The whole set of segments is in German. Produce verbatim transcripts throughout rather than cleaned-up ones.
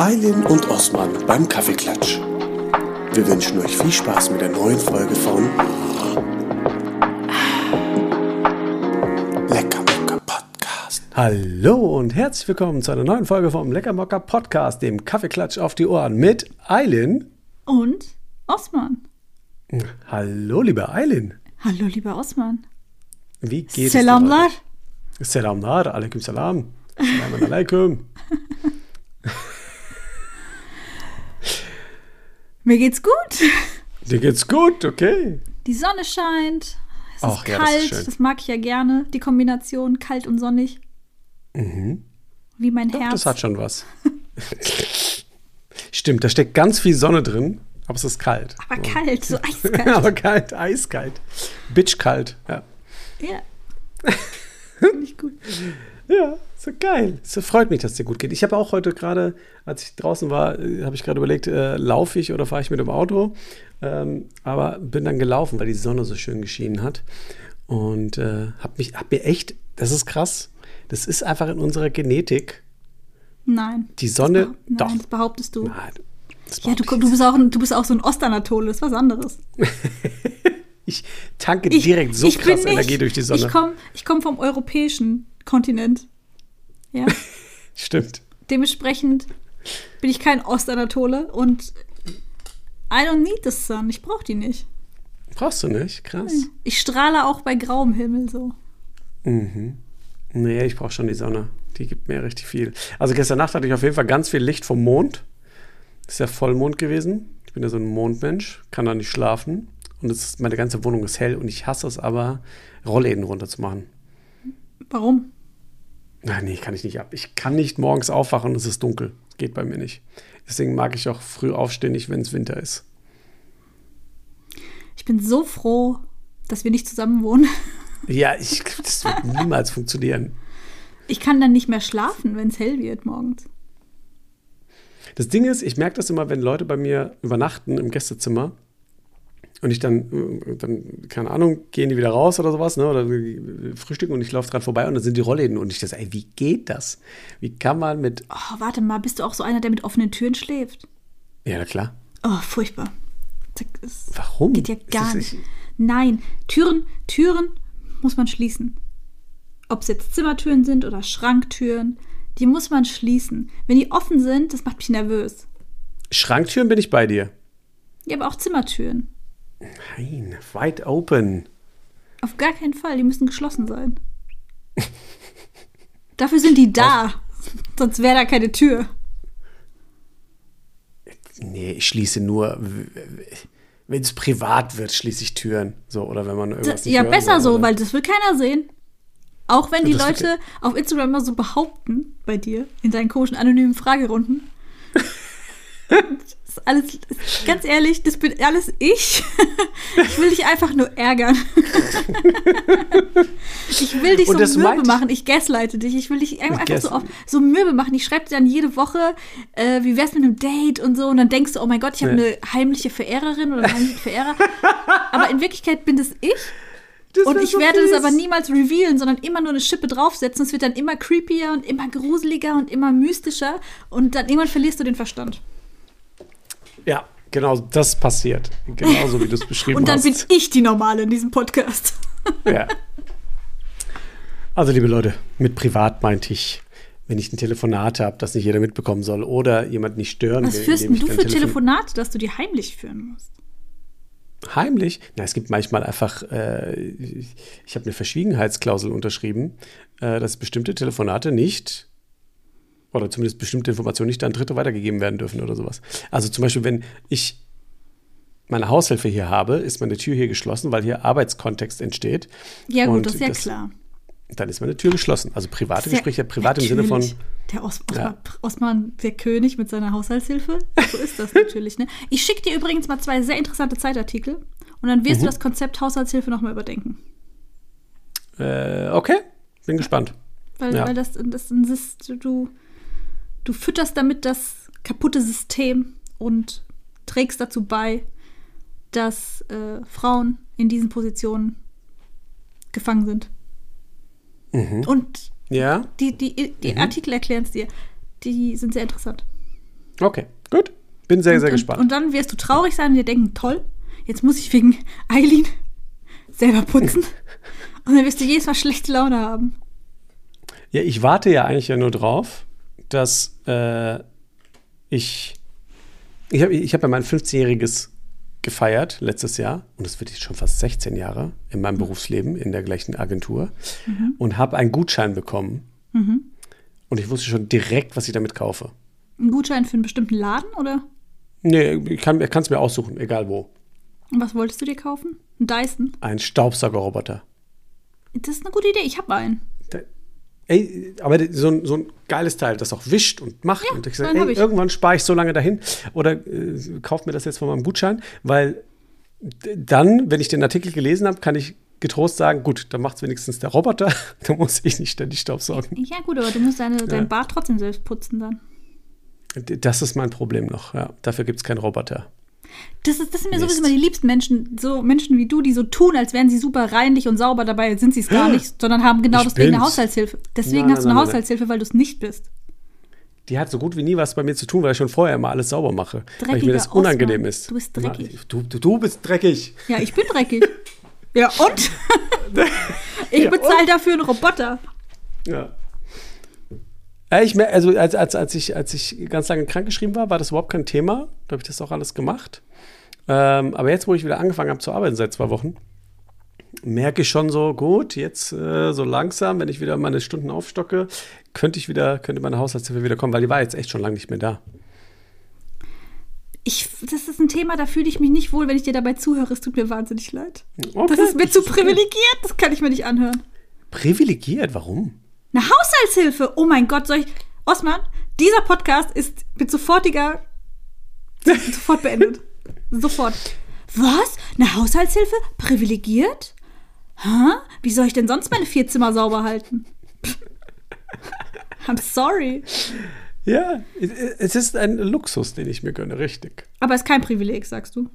Aylin und Osman beim Kaffeeklatsch. Wir wünschen euch viel Spaß mit der neuen Folge von Leckermocker Podcast. Hallo und herzlich willkommen zu einer neuen Folge vom Leckermocker Podcast, dem Kaffeeklatsch auf die Ohren mit Aylin und Osman. Hallo, liebe Aylin. Hallo, lieber Osman. Wie geht's Salam dir lar. heute? Salam lar, alaikum salam. Salam alaikum. Mir geht's gut. Dir geht's gut, okay. Die Sonne scheint. Es Ach, ist ja, das kalt. ist schön. Das mag ich ja gerne. Die Kombination kalt und sonnig. Mhm. Wie mein Doch, Herz. das hat schon was. Stimmt, da steckt ganz viel Sonne drin, aber es ist kalt. Aber kalt, so eiskalt. aber kalt, eiskalt. Bitchkalt, ja. Ja. Finde ich gut. Ja, so geil. Es freut mich, dass es dir gut geht. Ich habe auch heute gerade, als ich draußen war, äh, habe ich gerade überlegt, äh, laufe ich oder fahre ich mit dem Auto? Ähm, aber bin dann gelaufen, weil die Sonne so schön geschienen hat. Und äh, habe mich, hab mir echt, das ist krass, das ist einfach in unserer Genetik. Nein. Die Sonne, das behaupt- doch. Nein, das behauptest du. Nein, das Ja, du, behaupte ich du, bist auch, ein- du bist auch so ein Ostanatole, das ist was anderes. Ich tanke Ich, direkt so ich bin krass nicht, Energie durch die Sonne. Ich komme ich komm vom europäischen Kontinent. Ja. Stimmt. Dementsprechend bin ich kein Ostanatole und I don't need the sun. Ich brauche die nicht. Brauchst du nicht? Krass. Ich strahle auch bei grauem Himmel so. Mhm. Nee, ich brauche schon die Sonne. Die gibt mir richtig viel. Also gestern Nacht hatte ich auf jeden Fall ganz viel Licht vom Mond. Ist ja Vollmond gewesen. Ich bin ja so ein Mondmensch, kann da nicht schlafen. Und es ist, meine ganze Wohnung ist hell und ich hasse es aber, Rollläden runterzumachen. Warum? Nein, nee, kann ich nicht ab. Ich kann nicht morgens aufwachen und es ist dunkel. Geht bei mir nicht. Deswegen mag ich auch früh aufstehen, nicht wenn es Winter ist. Ich bin so froh, dass wir nicht zusammen wohnen. Ja, ich, das wird niemals funktionieren. Ich kann dann nicht mehr schlafen, wenn es hell wird morgens. Das Ding ist, ich merke das immer, wenn Leute bei mir übernachten im Gästezimmer und ich dann, äh, dann keine Ahnung, gehen die wieder raus oder sowas, ne, oder frühstücken und ich laufe dran vorbei und dann sind die Rollläden und ich das, ey, wie geht das? Wie kann man mit... Oh, warte mal, bist du auch so einer, der mit offenen Türen schläft? Ja, na klar. Oh, furchtbar. Das Warum? geht ja Ist gar das nicht. Nein, Türen, Türen muss man schließen. Ob es jetzt Zimmertüren sind oder Schranktüren, die muss man schließen. Wenn die offen sind, das macht mich nervös. Schranktüren bin ich bei dir. Ja, aber auch Zimmertüren. Nein, wide open. Auf gar keinen Fall, die müssen geschlossen sein. Dafür sind die da. Sonst wäre da keine Tür. Nee, ich schließe nur, wenn es privat wird, schließe ich Türen. So, oder wenn man irgendwas nicht Ja, hören besser will, so, oder? weil das will keiner sehen. Auch wenn die Das wird- Leute auf Instagram immer so behaupten, bei dir, in deinen komischen anonymen Fragerunden. Das ist alles, ganz ehrlich, das bin alles ich. Ich will dich einfach nur ärgern. Ich will dich Und so das mürbe meint- machen. Ich gaslighte dich. Ich will dich einfach Gas- so, auf, so mürbe machen. Ich schreibe dir dann jede Woche, äh, wie wär's mit einem Date und so. Und dann denkst du, oh mein Gott, ich habe Ja. eine heimliche Verehrerin oder einen heimlichen Verehrer. Aber in Wirklichkeit bin das ich. Das Und wär ich so werde fies. das aber niemals revealen, sondern immer nur eine Schippe draufsetzen. Es wird dann immer creepier und immer gruseliger und immer mystischer. Und dann irgendwann verlierst du den Verstand. Ja, genau, das passiert. Genauso wie du es beschrieben Und dann hast. bin ich die Normale in diesem Podcast. Ja. Also, liebe Leute, mit privat meinte ich, wenn ich ein Telefonat habe, das nicht jeder mitbekommen soll oder jemand nicht stören Was will. führst indem denn du ich für dann telefon- Telefonate, dass du die heimlich führen musst? Heimlich? Na, es gibt manchmal einfach, äh, ich, ich habe eine Verschwiegenheitsklausel unterschrieben, äh, dass bestimmte Telefonate nicht oder zumindest bestimmte Informationen nicht an Dritte weitergegeben werden dürfen oder sowas. Also zum Beispiel, wenn ich meine Haushilfe hier habe, ist meine Tür hier geschlossen, weil hier Arbeitskontext entsteht. Ja gut, Und das ist ja das- klar. Dann ist meine Tür geschlossen. Also private Das ist ja- Gespräche, privat im Sinne von, Natürlich. Der Os Osman, Ja. Osman, der König mit seiner Haushaltshilfe. So ist das natürlich. Ne? Ich schicke dir übrigens mal zwei sehr interessante Zeitartikel und dann wirst Mhm. du das Konzept Haushaltshilfe nochmal überdenken. äh, okay, bin gespannt. Weil, Ja. weil das, das ist, du, du fütterst damit das kaputte System und trägst dazu bei, dass äh, Frauen in diesen Positionen gefangen sind. Und Ja, die, die, die Mhm. Artikel erklären es dir. Die sind sehr interessant. Okay, gut. Bin sehr, und, sehr und, gespannt. Und dann wirst du traurig sein und dir denken, toll, jetzt muss ich wegen Eileen selber putzen. Und dann wirst du jedes Mal schlechte Laune haben. Ja, ich warte ja eigentlich ja nur drauf, dass äh, ich ich habe ich hab ja mein fünfzehnjähriges gefeiert letztes Jahr und das wird jetzt schon fast sechzehn Jahre in meinem Berufsleben in der gleichen Agentur mhm. und habe einen Gutschein bekommen mhm. und ich wusste schon direkt, was ich damit kaufe. Ein Gutschein für einen bestimmten Laden, oder? Nee, ich kann es mir aussuchen, egal wo. Und was wolltest du dir kaufen? Ein Dyson? Ein Staubsaugerroboter. Das ist eine gute Idee, ich habe einen. Da, ey, aber so ein, so ein geiles Teil, das auch wischt und macht. Ja, und ich sage, ey, ich. irgendwann spare ich so lange dahin oder äh, kaufe mir das jetzt von meinem Gutschein, weil dann, wenn ich den Artikel gelesen habe, kann ich getrost sagen, gut, dann macht es wenigstens der Roboter, da muss ich nicht ständig staubsaugen. Ja gut, aber du musst deine, ja. dein Bad trotzdem selbst putzen dann. Das ist mein Problem noch, ja. Dafür gibt es keinen Roboter. Das, ist, das sind mir Mist. sowieso immer die liebsten Menschen, so Menschen wie du, die so tun, als wären sie super reinlich und sauber, dabei sind sie es gar nicht, sondern haben genau ich deswegen bin's. eine Haushaltshilfe. Deswegen nein, hast du eine nein, nein, Haushaltshilfe, nein. weil du es nicht bist. Die hat so gut wie nie was bei mir zu tun, weil ich schon vorher immer alles sauber mache. Dreckiger weil mir das unangenehm Osman. ist. Du bist dreckig. Du, du, du bist dreckig. Ja, ich bin dreckig. Ja, und? ich ja, bezahle und? dafür einen Roboter. Ja. Ja, ich mer- also als, als, als, ich, als ich ganz lange krankgeschrieben war, war das überhaupt kein Thema. Da habe ich das auch alles gemacht. Ähm, aber jetzt, wo ich wieder angefangen habe zu arbeiten seit zwei Wochen, merke ich schon so, gut, jetzt äh, so langsam, wenn ich wieder meine Stunden aufstocke, könnte ich wieder, könnte meine Haushaltshilfe wieder kommen, weil die war jetzt echt schon lange nicht mehr da. Ich, das ist ein Thema, da fühle ich mich nicht wohl, wenn ich dir dabei zuhöre. Es tut mir wahnsinnig leid. Okay, das ist mir das zu ist okay. privilegiert, das kann ich mir nicht anhören. Privilegiert? Warum? Eine Haushaltshilfe? Oh mein Gott, soll ich... Osman, dieser Podcast ist mit sofortiger... sofort beendet. Sofort. Was? Eine Haushaltshilfe? Privilegiert? Hä? Wie soll ich denn sonst meine vier Zimmer sauber halten? I'm sorry. Ja, es ist ein Luxus, den ich mir gönne, richtig. Aber es ist kein Privileg, sagst du?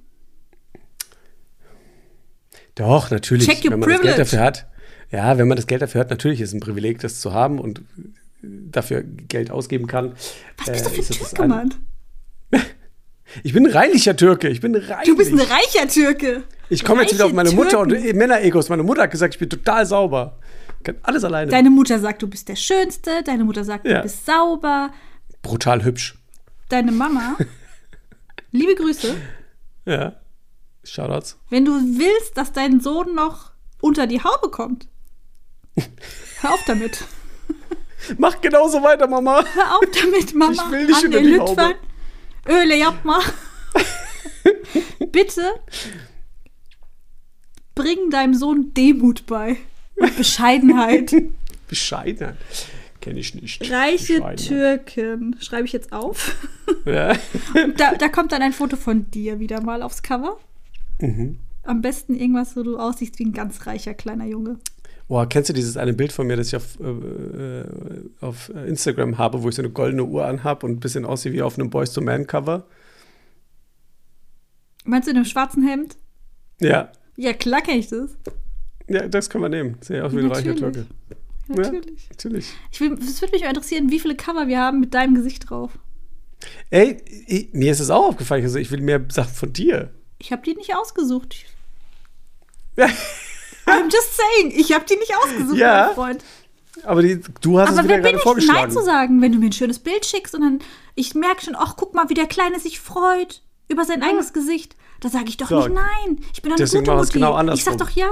Doch, natürlich. Check your wenn man privilege. das Geld dafür hat. Ja, wenn man das Geld dafür hat, natürlich ist es ein Privileg, das zu haben und dafür Geld ausgeben kann. Was bist äh, du für ein Türke, Mann? Ich bin ein reichlicher Türke. Ich bin reichlich. Du bist ein reicher Türke. Ich komme jetzt wieder auf meine Türken. Mutter und äh, Männer-Egos. Meine Mutter hat gesagt, ich bin total sauber. Ich kann alles alleine. Deine Mutter sagt, du bist der Schönste. Deine Mutter sagt, Ja. du bist sauber. Brutal hübsch. Deine Mama, liebe Grüße, Ja. Shoutouts. wenn du willst, dass dein Sohn noch unter die Haube kommt, hör auf damit. Mach genauso weiter, Mama. Hör auf damit, Mama. Ich will nicht Anne unter die Haube. Lütfern, Öle Japma. Bitte bring deinem Sohn Demut bei und Bescheidenheit. Bescheidenheit. Kenne ich nicht. Reiche Bescheidenheit. Türken. Schreibe ich jetzt auf. Ja. Da, da kommt dann ein Foto von dir wieder mal aufs Cover. Mhm. Am besten irgendwas, wo du aussiehst wie ein ganz reicher kleiner Junge. Boah, kennst du dieses eine Bild von mir, das ich auf, äh, auf Instagram habe, wo ich so eine goldene Uhr anhabe und ein bisschen aussehe wie auf einem Boyz two Man Cover? Meinst du in einem schwarzen Hemd? Ja. Ja, klar kenn ich das. Ja, das können wir nehmen. Sehe aus wie ein reicher Natürlich. Türke. Natürlich. Ja, natürlich. Ich will, es würde mich mal interessieren, wie viele Cover wir haben mit deinem Gesicht drauf. Ey, ich, mir ist es auch aufgefallen. Also ich will mehr Sachen von dir. Ich habe die nicht ausgesucht. Ja. I'm just saying, ich habe die nicht ausgesucht, Ja. mein Freund. Aber die, du hast Aber es wieder wer bin gerade ich, vorgeschlagen. Nein zu sagen, wenn du mir ein schönes Bild schickst und dann, ich merke schon, ach, guck mal, wie der Kleine sich freut über sein eigenes Gesicht. Da sage ich doch So. nicht nein. Ich bin doch eine Deswegen gute machen wir es Mutti. genau Ich sag andersrum. doch ja.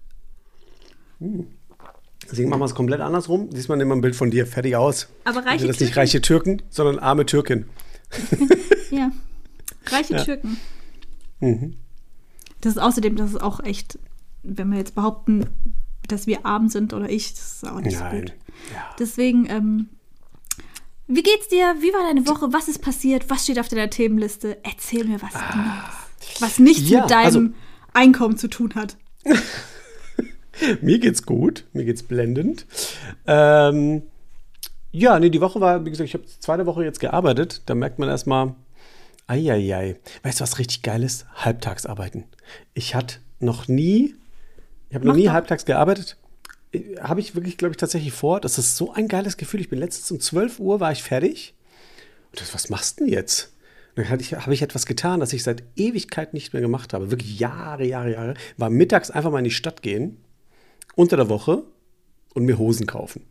Deswegen machen wir es komplett andersrum. Diesmal nehmen wir ein Bild von dir. Fertig aus. Aber reiche Also das ist nicht Türken- reiche Türken, sondern arme Türkin. Ja. Reiche Ja. Türken. Mhm. Das ist außerdem, das ist auch echt, wenn wir jetzt behaupten, dass wir arm sind oder ich, das ist auch nicht so Nein. gut. Ja. Deswegen, ähm, wie geht's dir? Wie war deine Woche? Was ist passiert? Was steht auf deiner Themenliste? Erzähl mir was Neues. Was nichts Ja, mit deinem also- Einkommen zu tun hat. Mir geht's gut, mir geht's blendend. Ähm, ja, nee, die Woche war, wie gesagt, ich habe zweite Woche jetzt gearbeitet. Da merkt man erstmal, eieiei. Weißt du, was richtig geil ist? Halbtagsarbeiten. Ich hatte noch nie, ich habe noch Mach nie doch. halbtags gearbeitet. Habe ich wirklich, glaube ich, tatsächlich vor. Das ist so ein geiles Gefühl. Ich bin letztens um zwölf Uhr war ich fertig Und das, was machst du denn jetzt? Und dann ich, habe ich etwas getan, das ich seit Ewigkeit nicht mehr gemacht habe. Wirklich Jahre, Jahre, Jahre. War mittags einfach mal in die Stadt gehen, unter der Woche und mir Hosen kaufen.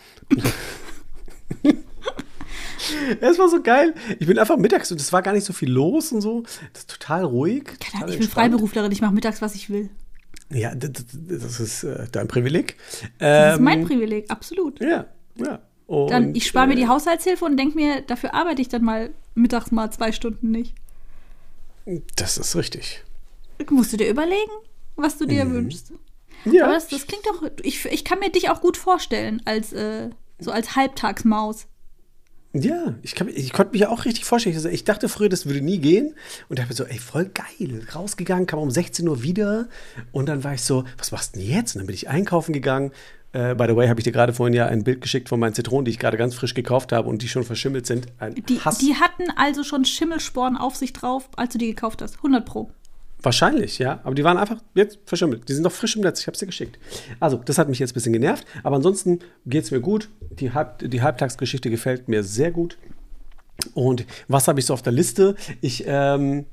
Es war so geil. Ich bin einfach mittags und es war gar nicht so viel los und so. Das ist total ruhig. Keine Total Ahnung, ich bin entspannt. Freiberuflerin, ich mache mittags, was ich will. Ja, das, das ist äh, dein Privileg. Das ist Ähm, mein Privileg, absolut. Ja, ja. Und, Dann, ich spare mir äh, die Haushaltshilfe und denke mir, dafür arbeite ich dann mal mittags mal zwei Stunden nicht. Das ist richtig. Musst du dir überlegen, was du dir wünschst. Ja. Aber das, das klingt doch, ich, ich kann mir dich auch gut vorstellen, als äh, so als Halbtagsmaus. Ja, ich, kann, ich konnte mich ja auch richtig vorstellen. Also ich dachte früher, das würde nie gehen. Und dachte mir so, ey, voll geil. Rausgegangen, kam um sechzehn Uhr wieder. Und dann war ich so, was machst du denn jetzt? Und dann bin ich einkaufen gegangen. Äh, by the way, habe ich dir gerade vorhin ja ein Bild geschickt von meinen Zitronen, die ich gerade ganz frisch gekauft habe und die schon verschimmelt sind. Ein Die, Hass. die hatten also schon Schimmelsporen auf sich drauf, als du die gekauft hast. hundert Pro. Wahrscheinlich, ja. Aber die waren einfach jetzt verschimmelt. Die sind noch frisch im Netz. Ich habe sie geschickt. Also, das hat mich jetzt ein bisschen genervt. Aber ansonsten geht es mir gut. Die, Halb, die Halbtagsgeschichte gefällt mir sehr gut. Und was habe ich so auf der Liste? Ich ähm,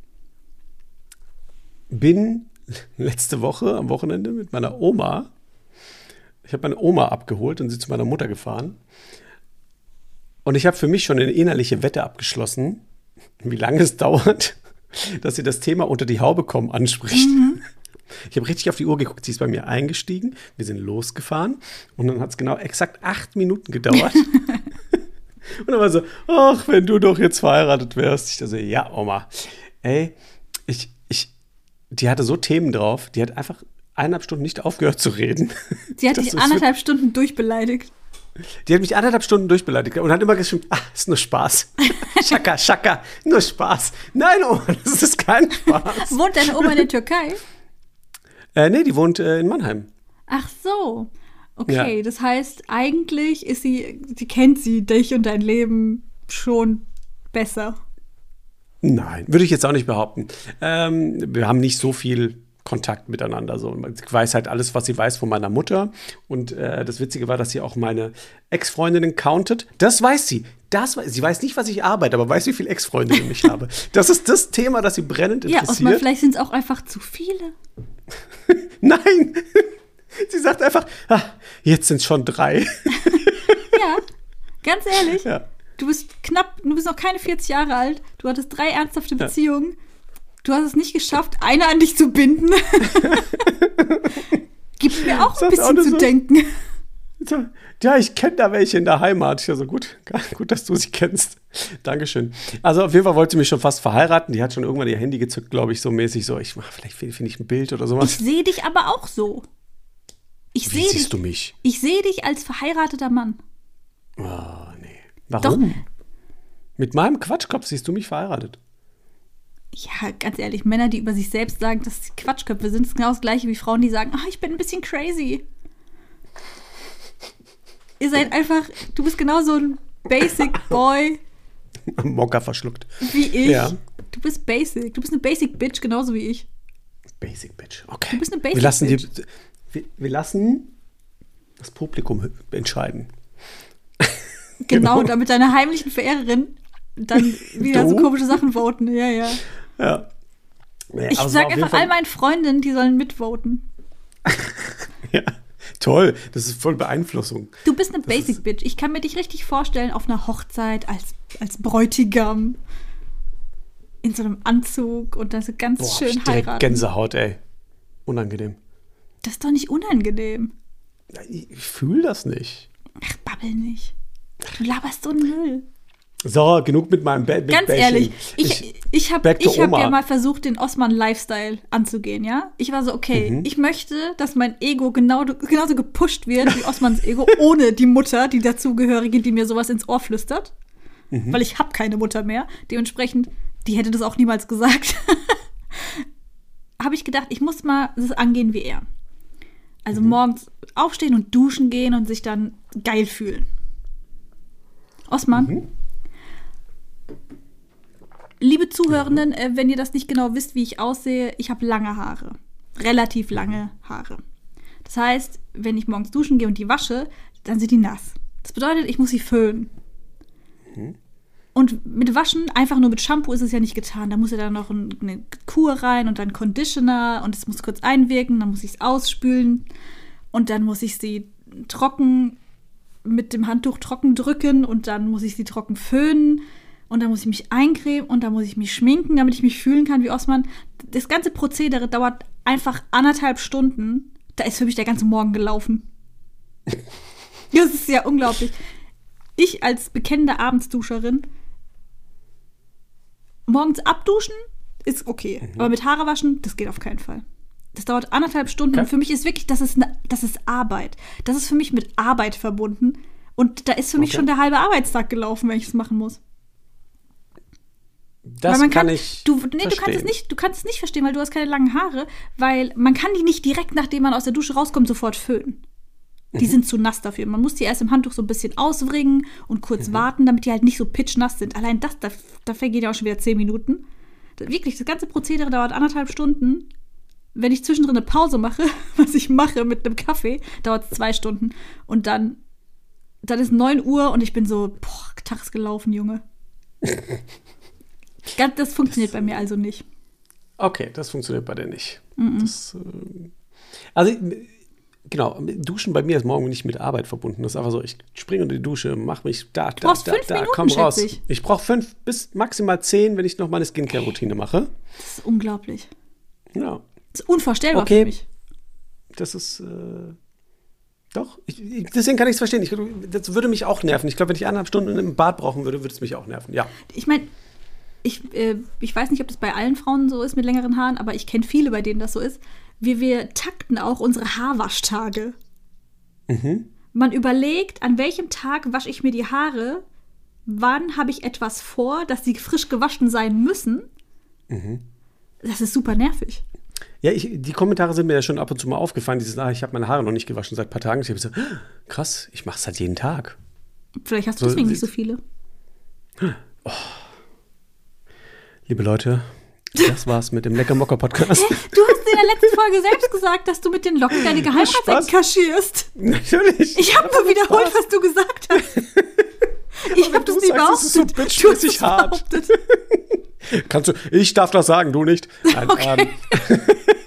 bin letzte Woche am Wochenende mit meiner Oma. Ich habe meine Oma abgeholt und sie zu meiner Mutter gefahren. Und ich habe für mich schon eine innerliche Wette abgeschlossen, wie lange es dauert, dass sie das Thema unter die Haube kommen anspricht. Mhm. Ich habe richtig auf die Uhr geguckt. Sie ist bei mir eingestiegen. Wir sind losgefahren. Und dann hat es genau exakt acht Minuten gedauert. Und dann war so, ach, wenn du doch jetzt verheiratet wärst. Ich dachte so, ja, Oma. Ey, ich, ich, die hatte so Themen drauf. Die hat einfach eineinhalb Stunden nicht aufgehört zu reden. Sie hat dich anderthalb Stunden durchbeleidigt. Die hat mich anderthalb Stunden durchbeleidigt und hat immer geschrieben, ah, ist nur Spaß. Schaka, Schaka, nur Spaß. Nein, Oma, das ist kein Spaß. Wohnt deine Oma in der Türkei? Äh, nee, die wohnt äh, in Mannheim. Ach so. Okay, Ja. das heißt, eigentlich ist sie, sie kennt sie, dich und dein Leben schon besser. Nein, würde ich jetzt auch nicht behaupten. Ähm, wir haben nicht so viel Kontakt miteinander. So. Ich weiß halt alles, was sie weiß von meiner Mutter. Und äh, das Witzige war, dass sie auch meine Ex-Freundinnen countet. Das weiß sie. Das weiß, sie weiß nicht, was ich arbeite, aber weiß, wie viele Ex-Freundinnen ich habe. Das ist das Thema, das sie brennend Ja, interessiert. Osman, vielleicht sind es auch einfach zu viele. Nein! Sie sagt einfach, ah, jetzt sind es schon drei. Ja, ganz ehrlich. Ja. Du bist knapp, du bist noch keine vierzig Jahre alt. Du hattest drei ernsthafte Ja. Beziehungen. Du hast es nicht geschafft, eine an dich zu binden. Gibt mir auch ein Sagt auch bisschen nur zu so. denken. So, ja, ich kenne da welche in der Heimat. Ich so, gut, gut, dass du sie kennst. Dankeschön. Also auf jeden Fall wollte sie mich schon fast verheiraten. Die hat schon irgendwann ihr Handy gezückt, glaube ich, so mäßig so, ich mach, vielleicht finde find ich ein Bild oder Ich sowas. sehe dich aber auch so. Ich Wie sehe siehst dich, du mich? ich sehe dich als verheirateter Mann. Oh, nee. Warum? Mit meinem Quatschkopf siehst du mich verheiratet. Ja, ganz ehrlich, Männer, die über sich selbst sagen, dass sie Quatschköpfe sind, ist genau das gleiche wie Frauen, die sagen, ah, ich bin ein bisschen crazy. Ihr seid einfach, du bist genau so ein Basic Boy Am Mokka verschluckt. wie ich. Ja. Du bist basic. Du bist eine Basic Bitch, genauso wie ich. Basic Bitch. Okay. Du bist eine Basic wir lassen Bitch. Die, wir, wir lassen das Publikum entscheiden. Genau, Genau. damit deine heimlichen Verehrerin dann wieder Du? so komische Sachen voten. Ja, ja. Ja. Nee, Ich aber es war sag auf jeden einfach Fall- all meinen Freundinnen, die sollen mitvoten. Ja, toll. Das ist voll Beeinflussung. Du bist eine Das Basic ist- Bitch. Ich kann mir dich richtig vorstellen auf einer Hochzeit als, als Bräutigam. In so einem Anzug und dann so ganz Boah, hab schön ich direkt heiraten. Gänsehaut, ey. Unangenehm. Das ist doch nicht unangenehm. Ja, Ich, ich fühle das nicht. Ach, babbel nicht. Du laberst so einen Müll. So, genug mit meinem Bett. Ganz ehrlich, ich, ich habe back to ich hab Oma. ja mal versucht, den Osman-Lifestyle anzugehen, ja? Ich war so, okay, Mhm. ich möchte, dass mein Ego genau, genauso gepusht wird wie Osmans Ego, ohne die Mutter, die dazugehörige, die mir sowas ins Ohr flüstert. Mhm. Weil ich habe keine Mutter mehr. Dementsprechend, die hätte das auch niemals gesagt. Habe ich gedacht, ich muss mal das angehen wie er. Also Mhm. morgens aufstehen und duschen gehen und sich dann geil fühlen. Osman, Mhm. liebe Zuhörenden, äh, wenn ihr das nicht genau wisst, wie ich aussehe, ich habe lange Haare. Relativ lange Haare. Das heißt, wenn ich morgens duschen gehe und die wasche, dann sind die nass. Das bedeutet, ich muss sie föhnen. Und mit Waschen, einfach nur mit Shampoo ist es ja nicht getan. Da muss ja dann noch ein, eine Kur rein und dann Conditioner und es muss kurz einwirken, dann muss ich es ausspülen und dann muss ich sie trocken mit dem Handtuch trocken drücken und dann muss ich sie trocken föhnen und dann muss ich mich eincremen und dann muss ich mich schminken, damit ich mich fühlen kann wie Osman. Das ganze Prozedere dauert einfach anderthalb Stunden. Da ist für mich der ganze Morgen gelaufen. Das ist ja unglaublich. Ich als bekennende Abendsduscherin, morgens abduschen ist okay, mhm. aber mit Haare waschen, das geht auf keinen Fall. Das dauert anderthalb Stunden. Okay. Und für mich ist wirklich, das ist, ne, das ist Arbeit. Das ist für mich mit Arbeit verbunden. Und da ist für mich okay. schon der halbe Arbeitstag gelaufen, wenn ich es machen muss. Das weil man kann, kann ich du, nee, du kannst es nicht, du kannst es nicht verstehen, weil du hast keine langen Haare, weil man kann die nicht direkt, nachdem man aus der Dusche rauskommt, sofort föhnen. Die mhm. sind zu nass dafür. Man muss die erst im Handtuch so ein bisschen auswringen und kurz mhm. warten, damit die halt nicht so pitchnass sind. Allein das, da, da vergehen ja auch schon wieder zehn Minuten. Das, wirklich, das ganze Prozedere dauert anderthalb Stunden. Wenn ich zwischendrin eine Pause mache, was ich mache mit einem Kaffee, dauert es zwei Stunden. Und dann, dann ist neun Uhr und ich bin so, boah, Tag ist gelaufen, Junge. Das funktioniert bei mir also nicht. Okay, das funktioniert bei dir nicht. Mm-mm. Das, äh, also, genau, Duschen bei mir ist morgen nicht mit Arbeit verbunden. Das ist einfach so, ich springe unter die Dusche, mach mich da, da, brauchst da, fünf da, Minuten, komm raus. Ich, ich brauche fünf bis maximal zehn, wenn ich noch meine Skincare-Routine mache. Das ist unglaublich. Ja. Das ist unvorstellbar okay. für mich. Das ist, äh, doch, ich, ich, deswegen kann ich es verstehen. Ich, das würde mich auch nerven. Ich glaube, wenn ich eineinhalb Stunden im Bad brauchen würde, würde es mich auch nerven, ja. Ich meine, ich, äh, ich weiß nicht, ob das bei allen Frauen so ist mit längeren Haaren, aber ich kenne viele, bei denen das so ist. Wir, wir takten auch unsere Haarwaschtage. Mhm. Man überlegt, an welchem Tag wasche ich mir die Haare, wann habe ich etwas vor, dass sie frisch gewaschen sein müssen. Mhm. Das ist super nervig. Ja, ich, die Kommentare sind mir ja schon ab und zu mal aufgefallen. Dieses, ah, ich habe meine Haare noch nicht gewaschen seit ein paar Tagen. Ich habe so, krass, ich mache es halt jeden Tag. Vielleicht hast du so, deswegen nicht so viele. Oh. Liebe Leute, das war's mit dem Lecker-Mocker-Podcast. Du hast in der letzten Folge selbst gesagt, dass du mit den Locken deine Geheimratsecken kaschierst. Natürlich. Ich habe nur wiederholt, was du gesagt hast. Ich habe das nie behauptet. Das ist so bitchmäßig hart. Kannst du, ich darf das sagen, du nicht. Nein, okay. Ähm.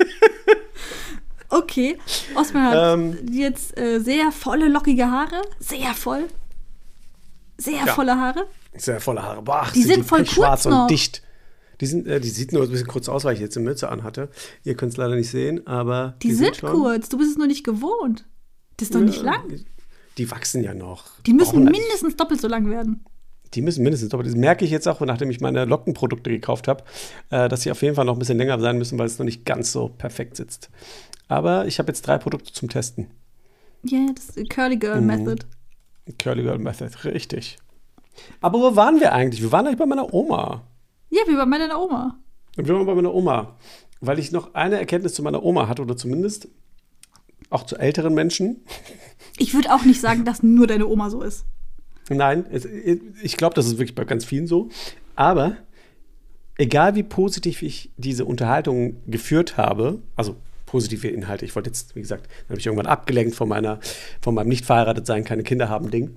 Okay, Osman hat ähm, jetzt äh, sehr volle, lockige Haare. Sehr voll. Sehr ja. volle Haare. Sehr volle Haare. Boah, die sind, sind voll kurz schwarz noch. Und dicht. Die, sind, äh, die sieht nur ein bisschen kurz aus, weil ich jetzt eine Mütze anhatte. Ihr könnt es leider nicht sehen, aber die, die sind, sind kurz. Du bist es nur nicht gewohnt. Das ist doch ja, nicht lang. Die wachsen ja noch. Die müssen mindestens doppelt so lang werden. Die müssen mindestens doppelt. Das merke ich jetzt auch, nachdem ich meine Lockenprodukte gekauft habe, äh, dass sie auf jeden Fall noch ein bisschen länger sein müssen, weil es noch nicht ganz so perfekt sitzt. Aber ich habe jetzt drei Produkte zum Testen. Ja, yeah, das ist Curly Girl mhm. Method. Curly Girl Method, richtig. Aber wo waren wir eigentlich? Wir waren eigentlich bei meiner Oma. Ja, wir waren bei meiner Oma. Und wir waren bei meiner Oma. Weil ich noch eine Erkenntnis zu meiner Oma hatte, oder zumindest auch zu älteren Menschen. Ich würde auch nicht sagen, dass nur deine Oma so ist. Nein, es, ich glaube, das ist wirklich bei ganz vielen so. Aber egal wie positiv ich diese Unterhaltung geführt habe, also positive Inhalte, ich wollte jetzt, wie gesagt, dann habe ich irgendwann abgelenkt von, meiner, von meinem nicht verheiratet sein, keine Kinder haben Ding.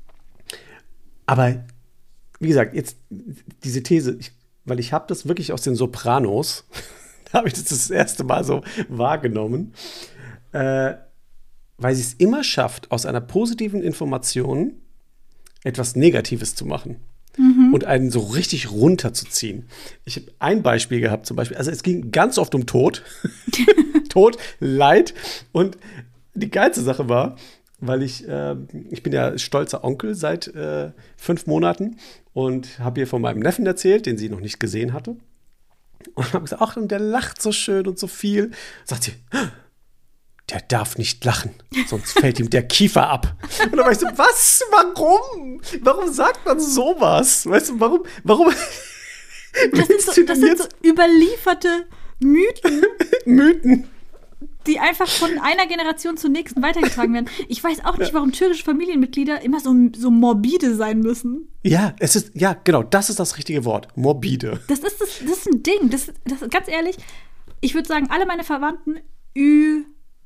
Aber wie gesagt, jetzt diese These, ich, weil ich habe das wirklich aus den Sopranos, da habe ich das das erste Mal so wahrgenommen, äh, weil sie es immer schafft, aus einer positiven Information etwas Negatives zu machen mhm. und einen so richtig runterzuziehen. Ich habe ein Beispiel gehabt zum Beispiel, also es ging ganz oft um Tod, Tod, Leid und die geilste Sache war, weil ich, äh, ich bin ja stolzer Onkel seit äh, fünf Monaten und habe ihr von meinem Neffen erzählt, den sie noch nicht gesehen hatte und habe gesagt, ach, und der lacht so schön und so viel. Sagt sie, der darf nicht lachen, sonst fällt ihm der Kiefer ab. Und dann war ich so, was? Warum? Warum sagt man sowas? Weißt du, warum? Warum? Das sind so, das sind so überlieferte Mythen. Mythen. Die einfach von einer Generation zur nächsten weitergetragen werden. Ich weiß auch nicht, warum türkische Familienmitglieder immer so, so morbide sein müssen. Ja, es ist, ja, genau, das ist das richtige Wort. Morbide. Das ist, das, das ist ein Ding. Das, das, ganz ehrlich, ich würde sagen, alle meine Verwandten Ü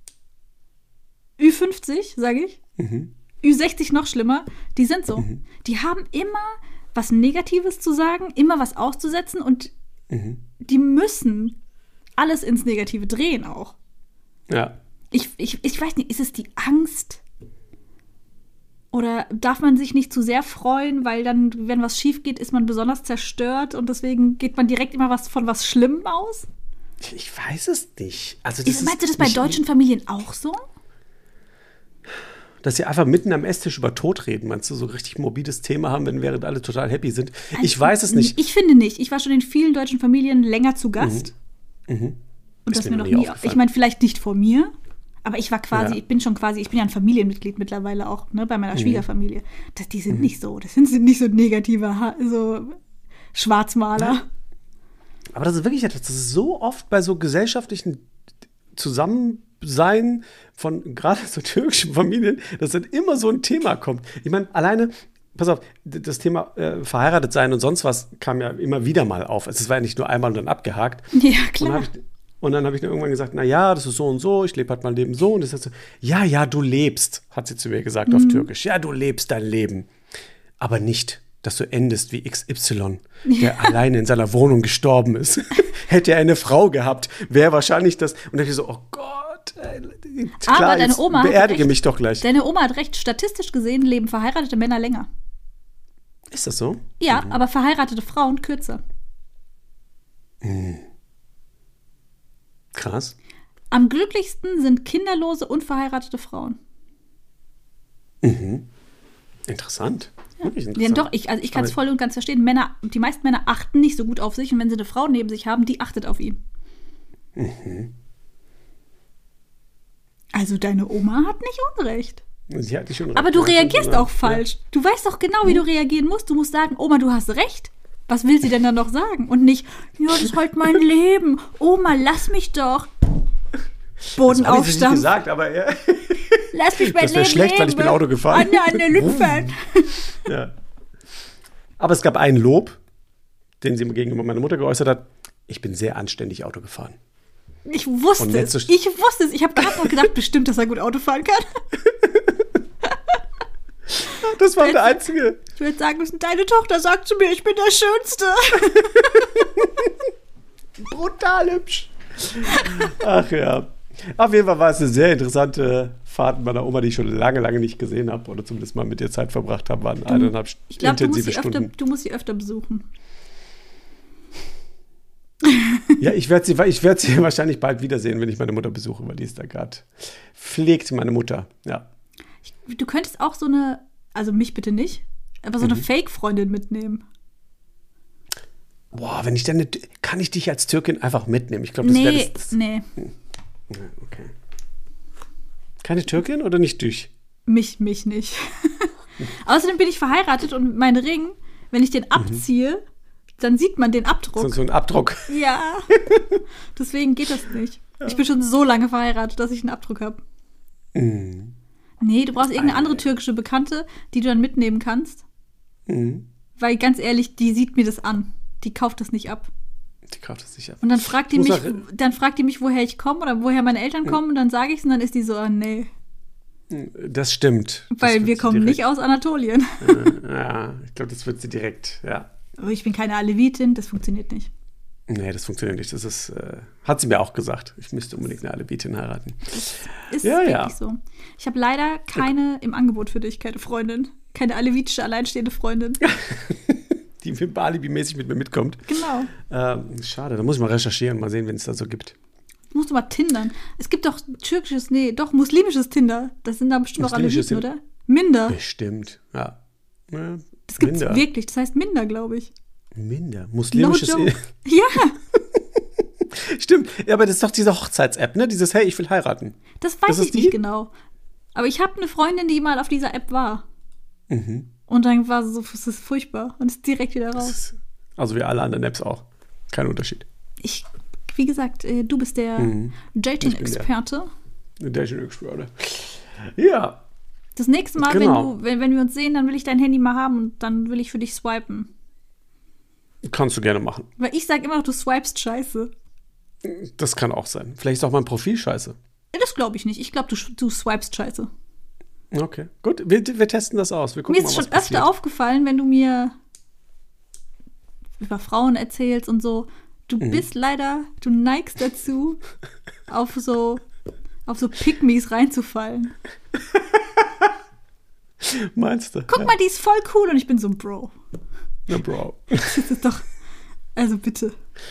Ü fünfzig, sage ich. Mhm. Ü sechzig noch schlimmer, die sind so. Mhm. Die haben immer was Negatives zu sagen, immer was auszusetzen und Mhm. die müssen alles ins Negative drehen auch. Ja. Ich, ich, ich weiß nicht, ist es die Angst? Oder darf man sich nicht zu sehr freuen, weil dann, wenn was schief geht, ist man besonders zerstört und deswegen geht man direkt immer was von was Schlimmem aus? Ich weiß es nicht. Also das Ist, meinst du das ist bei nicht- deutschen Familien auch so? Dass sie einfach mitten am Esstisch über Tod reden, meinst du, so ein richtig morbides Thema haben, wenn während alle total happy sind? Ich weiß es nicht. Ich finde nicht. Ich war schon in vielen deutschen Familien länger zu Gast. Mhm. Und Ist das mir mir noch noch nie nie. aufgefallen. Ich meine, vielleicht nicht vor mir, aber ich war quasi, Ja. ich bin schon quasi, ich bin ja ein Familienmitglied mittlerweile auch, ne, bei meiner Mhm. Schwiegerfamilie. Das, die sind nicht so, das sind, sind nicht so negative, Ha- so Schwarzmaler. Aber das ist wirklich etwas, das ist so oft bei so gesellschaftlichen Zusammensein von gerade so türkischen Familien, dass dann immer so ein Thema kommt. Ich meine, alleine, pass auf, d- das Thema äh, verheiratet sein und sonst was kam ja immer wieder mal auf. Also es war ja nicht nur einmal und dann abgehakt. Ja, Und, klar. hab ich, und dann habe ich dann irgendwann gesagt, na ja, das ist so und so, ich lebe halt mein Leben so. Und das ist so, ja, ja, du lebst, hat sie zu mir gesagt Mhm. auf Türkisch. Ja, du lebst dein Leben. Aber nicht, dass du endest wie X Y, der alleine in seiner Wohnung gestorben ist. Hätte er eine Frau gehabt, wäre wahrscheinlich das. Und dann dachte ich so, oh Gott, ey, klar, Aber deine jetzt Oma hat beerdige recht. mich doch gleich. Deine Oma hat recht, statistisch gesehen leben verheiratete Männer länger. Ist das so? Ja, aber verheiratete Frauen kürzer. Krass. Am glücklichsten sind kinderlose und verheiratete Frauen. Interessant. Wirklich Ja, interessant. doch, ich, also ich kann es Aber- voll und ganz verstehen. Männer, die meisten Männer achten nicht so gut auf sich und wenn sie eine Frau neben sich haben, die achtet auf ihn. Also deine Oma hat nicht Unrecht. Sie hat dich schon Aber du recht, ja, reagierst ja. auch falsch. Du weißt doch genau, wie du reagieren musst. Du musst sagen, Oma, du hast recht. Was will sie denn dann noch sagen? Und nicht, ja, das ist halt mein Leben. Oma, lass mich doch. Boden Das habe ich nicht aufstampfen. gesagt, aber ja. Lass mich mein Das wär Leben schlecht, weil ich bin leben. Auto gefahren. Anja, Anja Lüpfern. Ja. Aber es gab einen Lob, den sie mir gegenüber meiner Mutter geäußert hat. Ich bin sehr anständig Auto gefahren. Ich wusste Und es. letzte- Ich wusste es. Ich habe gerade noch gedacht, bestimmt, dass er gut Auto fahren kann. Das war der Jetzt- einzige. Ich würde sagen müssen, deine Tochter sagt zu mir, ich bin der Schönste. Brutal hübsch. Ach ja. Auf jeden Fall war es eine sehr interessante Fahrt mit meiner Oma, die ich schon lange, lange nicht gesehen habe. Oder zumindest mal mit ihr Zeit verbracht habe. Waren eineinhalb Ich glaube, du, musst intensive sie öfter- Stunden. du musst sie öfter besuchen. Ja, ich werde sie, ich werd sie wahrscheinlich bald wiedersehen, wenn ich meine Mutter besuche, weil die ist da gerade. Pflegt meine Mutter, ja. Du könntest auch so eine, also mich bitte nicht, aber so eine Fake-Freundin mitnehmen. Boah, wenn ich dann, eine, kann ich dich als Türkin einfach mitnehmen? Ich glaube, das wäre Nee, das. nee, Ja, okay. Keine Türkin oder nicht dich? mich, mich nicht. Außerdem bin ich verheiratet und mein Ring, wenn ich den abziehe, dann sieht man den Abdruck. So, so ein Abdruck. Ja, deswegen geht das nicht. Ich bin schon so lange verheiratet, dass ich einen Abdruck habe. Mhm. Nee, du brauchst irgendeine Ei, andere ei. türkische Bekannte, die du dann mitnehmen kannst. Mhm. Weil ganz ehrlich, die sieht mir das an. Die kauft das nicht ab. Die kauft es sich ab. Und dann fragt die Muss mich, auch- dann fragt die mich, woher ich komme oder woher meine Eltern kommen und dann sage ich es und dann ist die so, ah, nee, Das stimmt. Das weil wird wir sie kommen direkt, nicht aus Anatolien. Ja, ich glaube, das wird sie direkt, ja. Aber ich bin keine Alevitin, das funktioniert nicht. Nee, das funktioniert nicht. Das ist, äh, hat sie mir auch gesagt. Ich müsste unbedingt eine Alevitin heiraten. Ist Ja, wirklich ja. so. Ich habe leider keine im Angebot für dich, keine Freundin. Keine alevitische, alleinstehende Freundin. Die mit Alibi-mäßig mit mir mitkommt. Genau. Ähm, schade, da muss ich mal recherchieren, mal sehen, wenn es da so gibt. Musst du mal tindern. Es gibt doch türkisches, nee, doch muslimisches Tinder. Das sind da bestimmt auch Muslimisches Aleviten, Tin- oder? Minder. Bestimmt, ja. ja Das gibt's Minder. wirklich. Das heißt Minder, glaube ich. Minder. Muslimisches. No joke. Ja, Stimmt. Ja, aber das ist doch diese Hochzeits-App, ne? Dieses, hey, ich will heiraten. das weiß Das ist ich nicht die? genau. Aber ich habe eine Freundin, die mal auf dieser App war. Mhm. Und dann war sie so, es ist furchtbar. Und ist direkt wieder Das raus. ist, also wie alle anderen Apps auch. Kein Unterschied. Ich, wie gesagt, äh, du bist der Mhm. Dating-Experte. Dating Explorer. Ja. Das nächste Mal, Genau. wenn, du, wenn, wenn wir uns sehen, dann will ich dein Handy mal haben und dann will ich für dich swipen. Kannst du gerne machen. Weil ich sage immer noch, du swipest scheiße. Das kann auch sein. Vielleicht ist auch mein Profil scheiße. Das glaube ich nicht. Ich glaube, du, du swipest scheiße. Okay, gut. Wir, wir testen das aus. Wir Mir gucken ist mal, schon was öfter passiert. aufgefallen, wenn du mir über Frauen erzählst und so. Du Mhm. bist leider, du neigst dazu, auf so, auf so Pygmies reinzufallen. Meinst du? Guck ja. mal, die ist voll cool und ich bin so ein Bro. Ja, Bro. Das ist doch, also bitte.